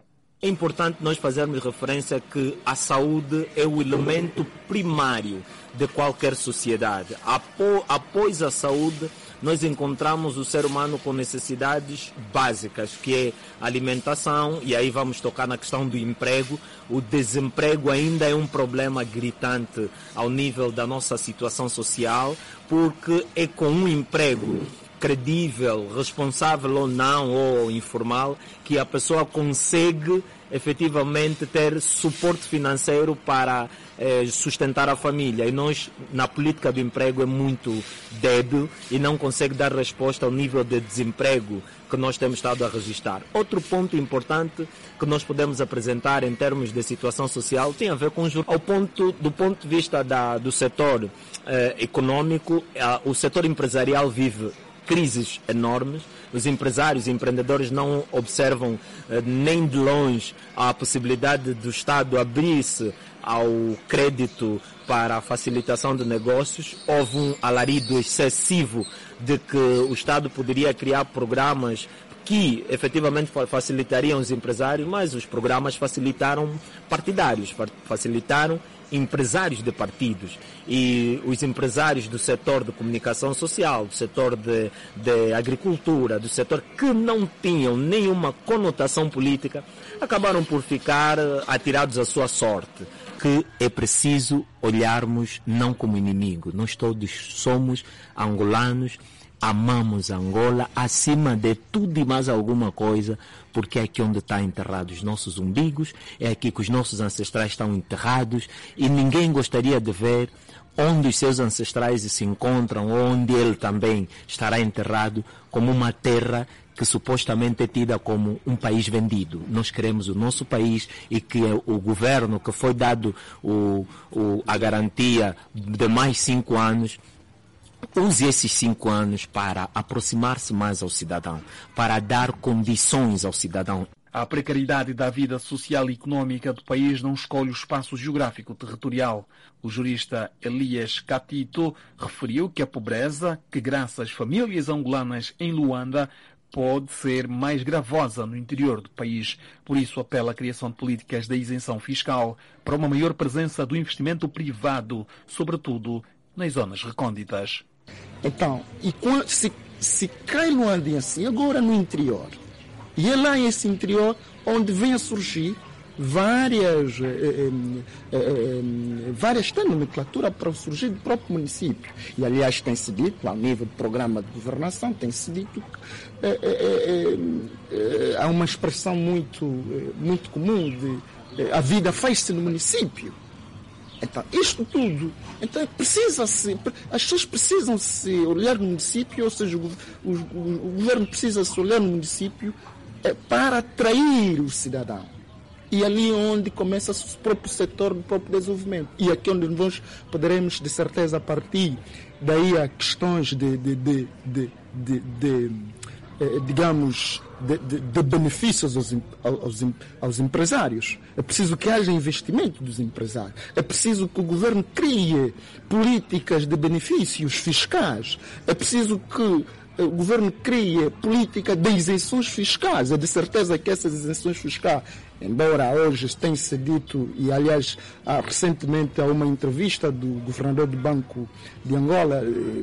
é importante nós fazermos referência que a saúde é o elemento primário de qualquer sociedade. Apo, após a saúde, nós encontramos o ser humano com necessidades básicas, que é alimentação, e aí vamos tocar na questão do emprego. O desemprego ainda é um problema gritante ao nível da nossa situação social, porque é com um emprego credível, responsável ou não, ou informal, que a pessoa consegue efetivamente ter suporte financeiro para eh, sustentar a família. E nós, na política do emprego, é muito débil e não consegue dar resposta ao nível de desemprego que nós temos estado a registrar. Outro ponto importante que nós podemos apresentar em termos de situação social tem a ver com ao ponto, do ponto de vista da, do setor eh, econômico, eh, o setor empresarial vive crises enormes. Os empresários e empreendedores não observam eh, nem de longe a possibilidade do Estado abrir-se ao crédito para a facilitação de negócios. Houve um alarido excessivo de que o Estado poderia criar programas que efetivamente facilitariam os empresários, mas os programas facilitaram partidários, facilitaram empresários de partidos, e os empresários do setor de comunicação social, do setor de, de agricultura, do setor que não tinham nenhuma conotação política, acabaram por ficar atirados à sua sorte. Que é preciso olharmos não como inimigo. Nós todos somos angolanos, amamos Angola acima de tudo e mais alguma coisa, porque é aqui onde estão enterrados os nossos umbigos, é aqui que os nossos ancestrais estão enterrados, e ninguém gostaria de ver onde os seus ancestrais se encontram, onde ele também estará enterrado, como uma terra que supostamente é tida como um país vendido. Nós queremos o nosso país, e que o governo que foi dado o, o, a garantia de mais cinco anos, use esses cinco anos para aproximar-se mais ao cidadão, para dar condições ao cidadão. A precariedade da vida social e econômica do país não escolhe o espaço geográfico territorial. O jurista Elias Catito referiu que a pobreza, que graças às famílias angolanas em Luanda, pode ser mais gravosa no interior do país. Por isso, apela à criação de políticas de isenção fiscal para uma maior presença do investimento privado, sobretudo nas zonas recônditas. Então, e quando, se, se cai Luanda assim, agora no interior, e é lá nesse interior onde vem a surgir várias, eh, eh, eh, várias têm nomenclatura para surgir do próprio município. E, aliás, tem-se dito, ao nível do programa de governação, tem-se dito que eh, eh, eh, há uma expressão muito, muito comum de eh, a vida faz-se no município. Então, isto tudo, então precisa-se, as pessoas precisam se olhar no município, ou seja, o, o, o governo precisa se olhar no município é, para atrair o cidadão. E ali onde começa o próprio setor do próprio desenvolvimento. E aqui onde nós poderemos, de certeza, partir daí a questões de, de, de, de, de, de eh, digamos, de, de, de benefícios aos, aos, aos empresários. É preciso que haja investimento dos empresários. É preciso que o governo crie políticas de benefícios fiscais. É preciso que o governo crie política de isenções fiscais. É de certeza que essas isenções fiscais, embora hoje tenha-se dito, e aliás, há, recentemente há uma entrevista do governador do Banco de Angola,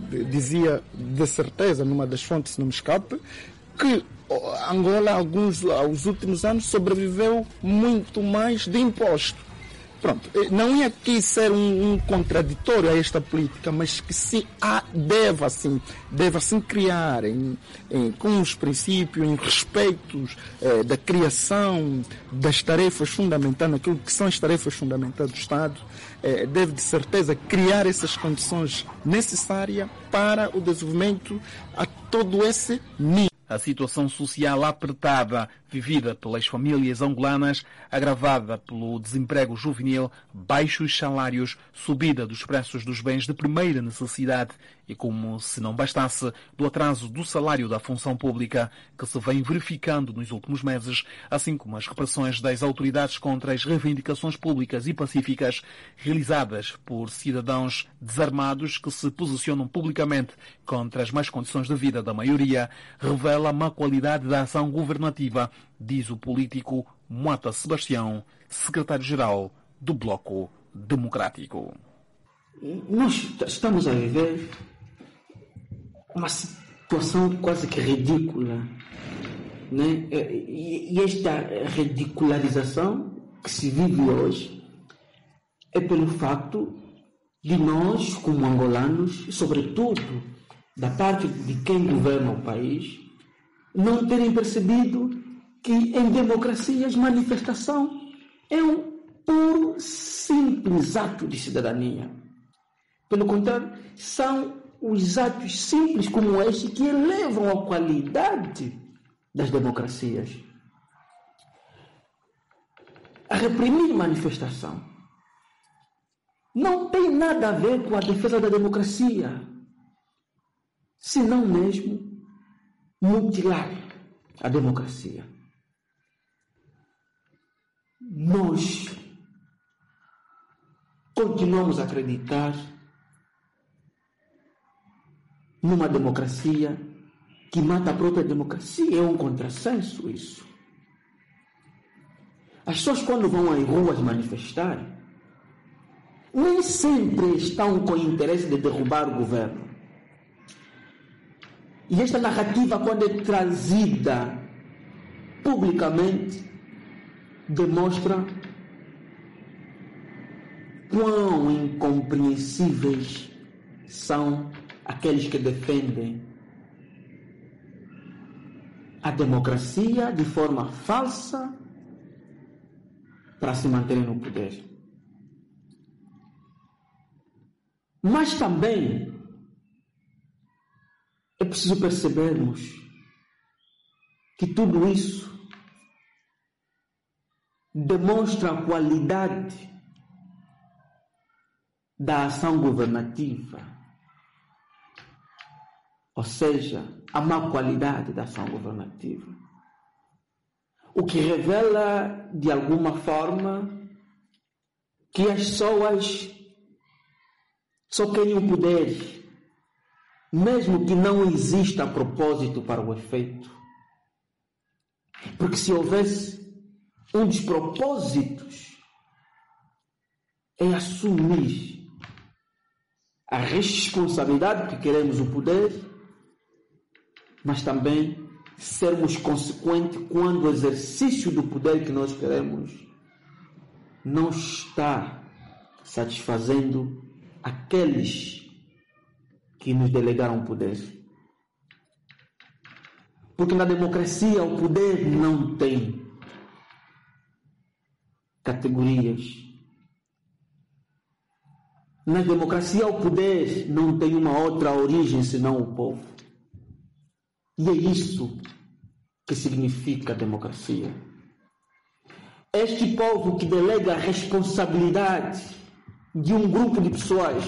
dizia de certeza, numa das fontes, não me escape, que Angola, alguns, aos últimos anos, sobreviveu muito mais de imposto. Pronto, não é aqui ser um, um contraditório a esta política, mas que se há, deve assim, deve assim criar em, em, com os princípios, em respeitos eh, da criação das tarefas fundamentais, naquilo que são as tarefas fundamentais do Estado, eh, deve de certeza criar essas condições necessárias para o desenvolvimento a todo esse nível. A situação social apertada vivida pelas famílias angolanas, agravada pelo desemprego juvenil, baixos salários, subida dos preços dos bens de primeira necessidade e, como se não bastasse, do atraso do salário da função pública que se vem verificando nos últimos meses, assim como as repressões das autoridades contra as reivindicações públicas e pacíficas realizadas por cidadãos desarmados que se posicionam publicamente contra as más condições de vida da maioria, revela a má qualidade da ação governativa, diz o político Mota Sebastião, secretário-geral do Bloco Democrático. Nós estamos a viver uma situação quase que ridícula, né? E esta ridicularização que se vive hoje é pelo facto de nós, como angolanos, e sobretudo da parte de quem governa o país, não terem percebido que em democracias manifestação é um puro, simples ato de cidadania. Pelo contrário, são os atos simples como este que elevam a qualidade das democracias. A reprimir manifestação não tem nada a ver com a defesa da democracia, senão mesmo mutilar a democracia. Nós continuamos a acreditar numa democracia que mata a própria democracia. É um contrassenso isso. As pessoas, quando vão às ruas manifestar, nem sempre estão com interesse de derrubar o governo. E esta narrativa, quando é trazida publicamente, demonstra quão incompreensíveis são aqueles que defendem a democracia de forma falsa para se manterem no poder. Mas também é preciso percebermos que tudo isso demonstra a qualidade da ação governativa, ou seja, a má qualidade da ação governativa. O que revela, de alguma forma, que as pessoas só querem o poder, mesmo que não exista propósito para o efeito. Porque se houvesse um dos propósitos, é assumir a responsabilidade que queremos o poder, mas também sermos consequentes quando o exercício do poder que nós queremos não está satisfazendo aqueles que nos delegaram o poder. Porque na democracia o poder não tem categorias. Na democracia o poder não tem uma outra origem senão o povo. E é isso que significa democracia. Este povo que delega a responsabilidade de um grupo de pessoas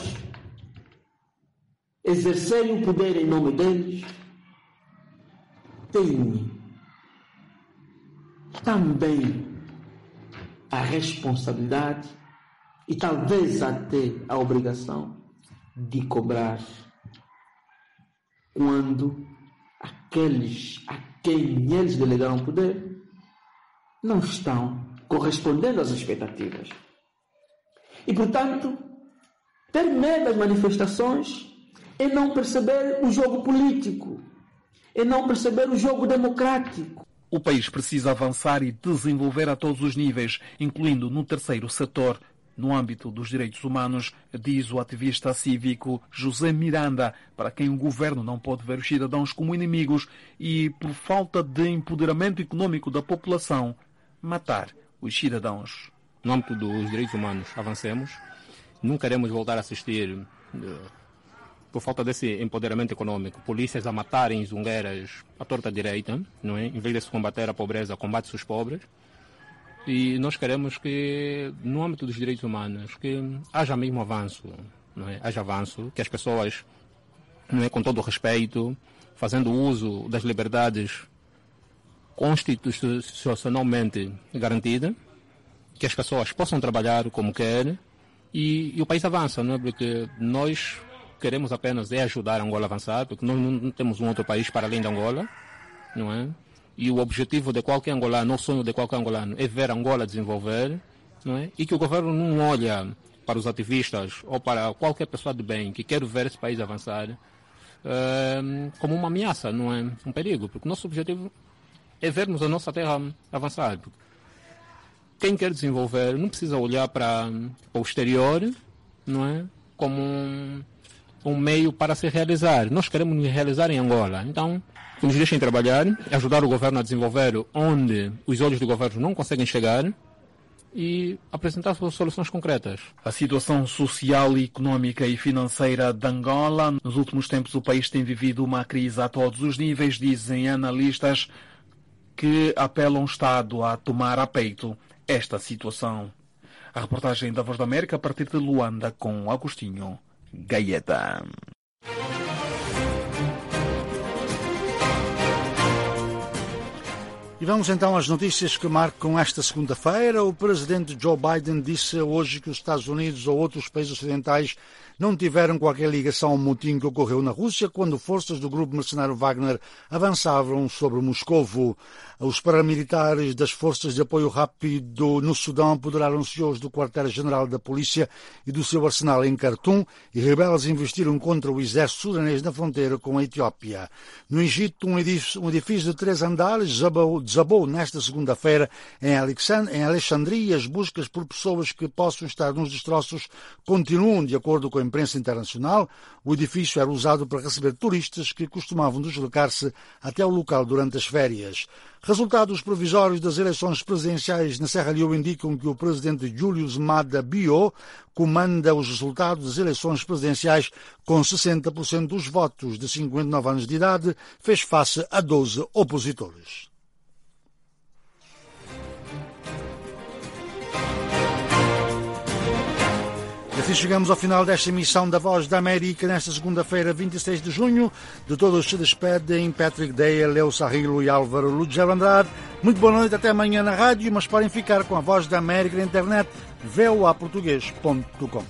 exercerem o poder em nome deles, tem também a responsabilidade e talvez até a obrigação de cobrar quando aqueles a quem eles delegaram poder não estão correspondendo às expectativas. E, portanto, ter medo das manifestações é não perceber o jogo político, é não perceber o jogo democrático. O país precisa avançar e desenvolver a todos os níveis, incluindo no terceiro setor. No âmbito dos direitos humanos, diz o ativista cívico José Miranda, para quem o governo não pode ver os cidadãos como inimigos e, por falta de empoderamento econômico da população, matar os cidadãos. No âmbito dos direitos humanos, avancemos. Não queremos voltar a assistir, por falta desse empoderamento econômico, polícias a matarem zungueiras à torta direita, não é? Em vez de se combater a pobreza, combate-se os pobres. E nós queremos que, no âmbito dos direitos humanos, que haja mesmo avanço, não é? Haja avanço, que as pessoas, não é, com todo o respeito, fazendo uso das liberdades constitucionalmente garantidas, que as pessoas possam trabalhar como querem e, e o país avança, não é? Porque nós queremos apenas é ajudar a Angola a avançar, porque nós não, não temos um outro país para além de Angola, não é? E o objetivo de qualquer angolano, o sonho de qualquer angolano é ver Angola desenvolver, não é? E que o governo não olha para os ativistas ou para qualquer pessoa de bem que quer ver esse país avançar uh, como uma ameaça, não é? Um perigo, porque o nosso objetivo é vermos a nossa terra avançar. Quem quer desenvolver não precisa olhar para, para o exterior, não é? Como um, um meio para se realizar. Nós queremos nos realizar em Angola. Então, que nos deixem trabalhar, ajudar o governo a desenvolver onde os olhos do governo não conseguem chegar e apresentar soluções concretas. A situação social, económica e financeira de Angola. Nos últimos tempos o país tem vivido uma crise a todos os níveis, dizem analistas que apelam o Estado a tomar a peito esta situação. A reportagem da Voz da América a partir de Luanda com Agostinho Gaeta. E vamos então às notícias que marcam esta segunda-feira. O presidente Joe Biden disse hoje que os Estados Unidos ou outros países ocidentais não tiveram qualquer ligação ao motim que ocorreu na Rússia quando forças do grupo mercenário Wagner avançavam sobre Moscovo. Os paramilitares das Forças de Apoio Rápido no Sudão apoderaram-se hoje do quartel-general da polícia e do seu arsenal em Khartoum e rebeldes investiram contra o exército sudanês na fronteira com a Etiópia. No Egito, um edifício, um edifício de três andares desabou, desabou nesta segunda-feira em Alexandria. As buscas por pessoas que possam estar nos destroços continuam, de acordo com a imprensa internacional. O edifício era usado para receber turistas que costumavam deslocar-se até o local durante as férias. Resultados provisórios das eleições presidenciais na Serra Leoa indicam que o presidente Julius Maada Bio comanda os resultados das eleições presidenciais com sessenta por cento dos votos. De cinquenta e nove anos de idade, fez face a doze opositores. E assim chegamos ao final desta emissão da Voz da América nesta segunda-feira, vinte e seis de junho. De todos se despedem Patrick Deia, Leo Sarrilo e Álvaro Lugero Andrade. Muito boa noite, até amanhã na rádio, mas podem ficar com a Voz da América na internet v o a português ponto com.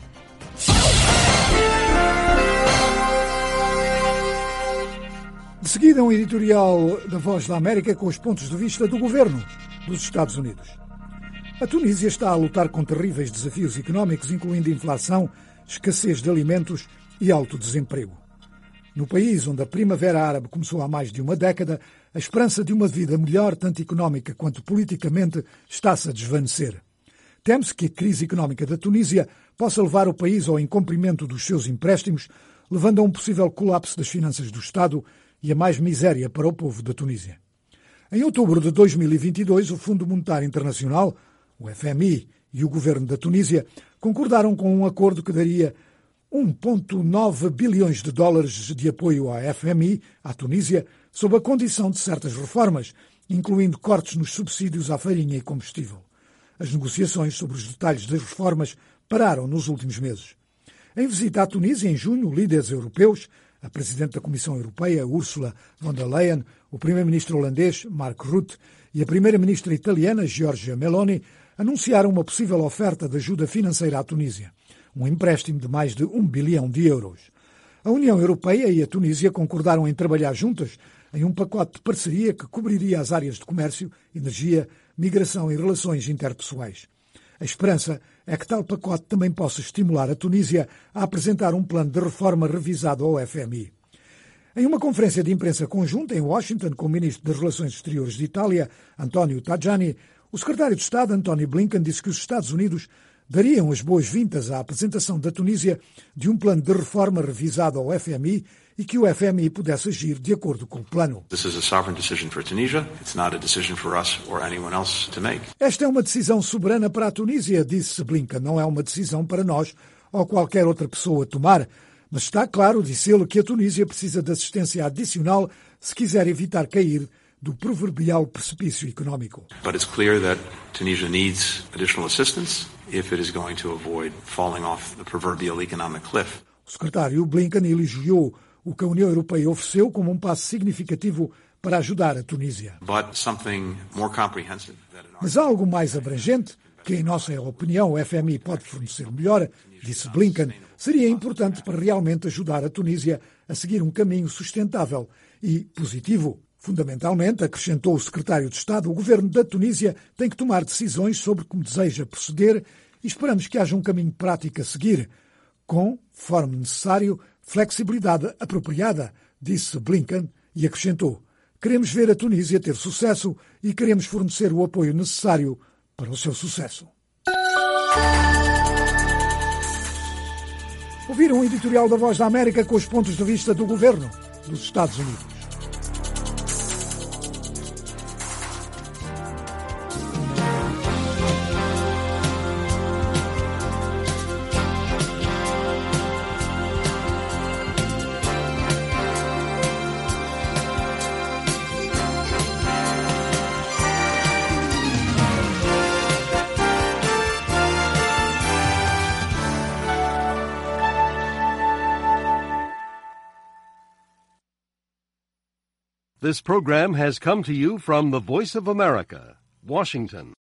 De seguida, um editorial da Voz da América com os pontos de vista do governo dos Estados Unidos. A Tunísia está a lutar com terríveis desafios económicos, incluindo inflação, escassez de alimentos e alto desemprego. No país onde a Primavera Árabe começou há mais de uma década, a esperança de uma vida melhor, tanto económica quanto politicamente, está-se a desvanecer. Teme-se que a crise económica da Tunísia possa levar o país ao incumprimento dos seus empréstimos, levando a um possível colapso das finanças do Estado e a mais miséria para o povo da Tunísia. Em outubro de dois mil e vinte e dois, o Fundo Monetário Internacional, o F M I e o governo da Tunísia concordaram com um acordo que daria um vírgula nove bilhões de dólares de apoio à F M I, à Tunísia, sob a condição de certas reformas, incluindo cortes nos subsídios à farinha e combustível. As negociações sobre os detalhes das reformas pararam nos últimos meses. Em visita à Tunísia, em junho, líderes europeus, a Presidente da Comissão Europeia, Ursula von der Leyen, o Primeiro-Ministro holandês, Mark Rutte, e a Primeira-Ministra italiana, Giorgia Meloni, anunciaram uma possível oferta de ajuda financeira à Tunísia, um empréstimo de mais de um bilhão de euros. A União Europeia e a Tunísia concordaram em trabalhar juntas em um pacote de parceria que cobriria as áreas de comércio, energia, migração e relações interpessoais. A esperança é que tal pacote também possa estimular a Tunísia a apresentar um plano de reforma revisado ao F M I. Em uma conferência de imprensa conjunta em Washington com o Ministro das Relações Exteriores de Itália, Antonio Tajani, o secretário de Estado, Anthony Blinken, disse que os Estados Unidos dariam as boas-vindas à apresentação da Tunísia de um plano de reforma revisado ao F M I e que o F M I pudesse agir de acordo com o plano. Esta é uma decisão soberana para a Tunísia, disse Blinken. Não é uma decisão para nós ou qualquer outra pessoa tomar. Mas está claro, disse ele, que a Tunísia precisa de assistência adicional se quiser evitar cair do proverbial precipício económico. But it's clear that Tunisia needs additional assistance if it is going to avoid falling off the proverbial economic cliff. O secretário Blinken elogiou o que a União Europeia ofereceu como um passo significativo para ajudar a Tunísia. But something more comprehensive that in our... Mas há algo mais abrangente que, em nossa opinião, o F M I pode fornecer melhor, disse Blinken, seria importante para realmente ajudar a Tunísia a seguir um caminho sustentável e positivo. Fundamentalmente, acrescentou o secretário de Estado, o governo da Tunísia tem que tomar decisões sobre como deseja proceder e esperamos que haja um caminho prático a seguir, com, conforme necessário, flexibilidade apropriada, disse Blinken e acrescentou: queremos ver a Tunísia ter sucesso e queremos fornecer o apoio necessário para o seu sucesso. Ouviram um editorial da Voz da América com os pontos de vista do governo dos Estados Unidos. This program has come to you from the Voice of America, Washington.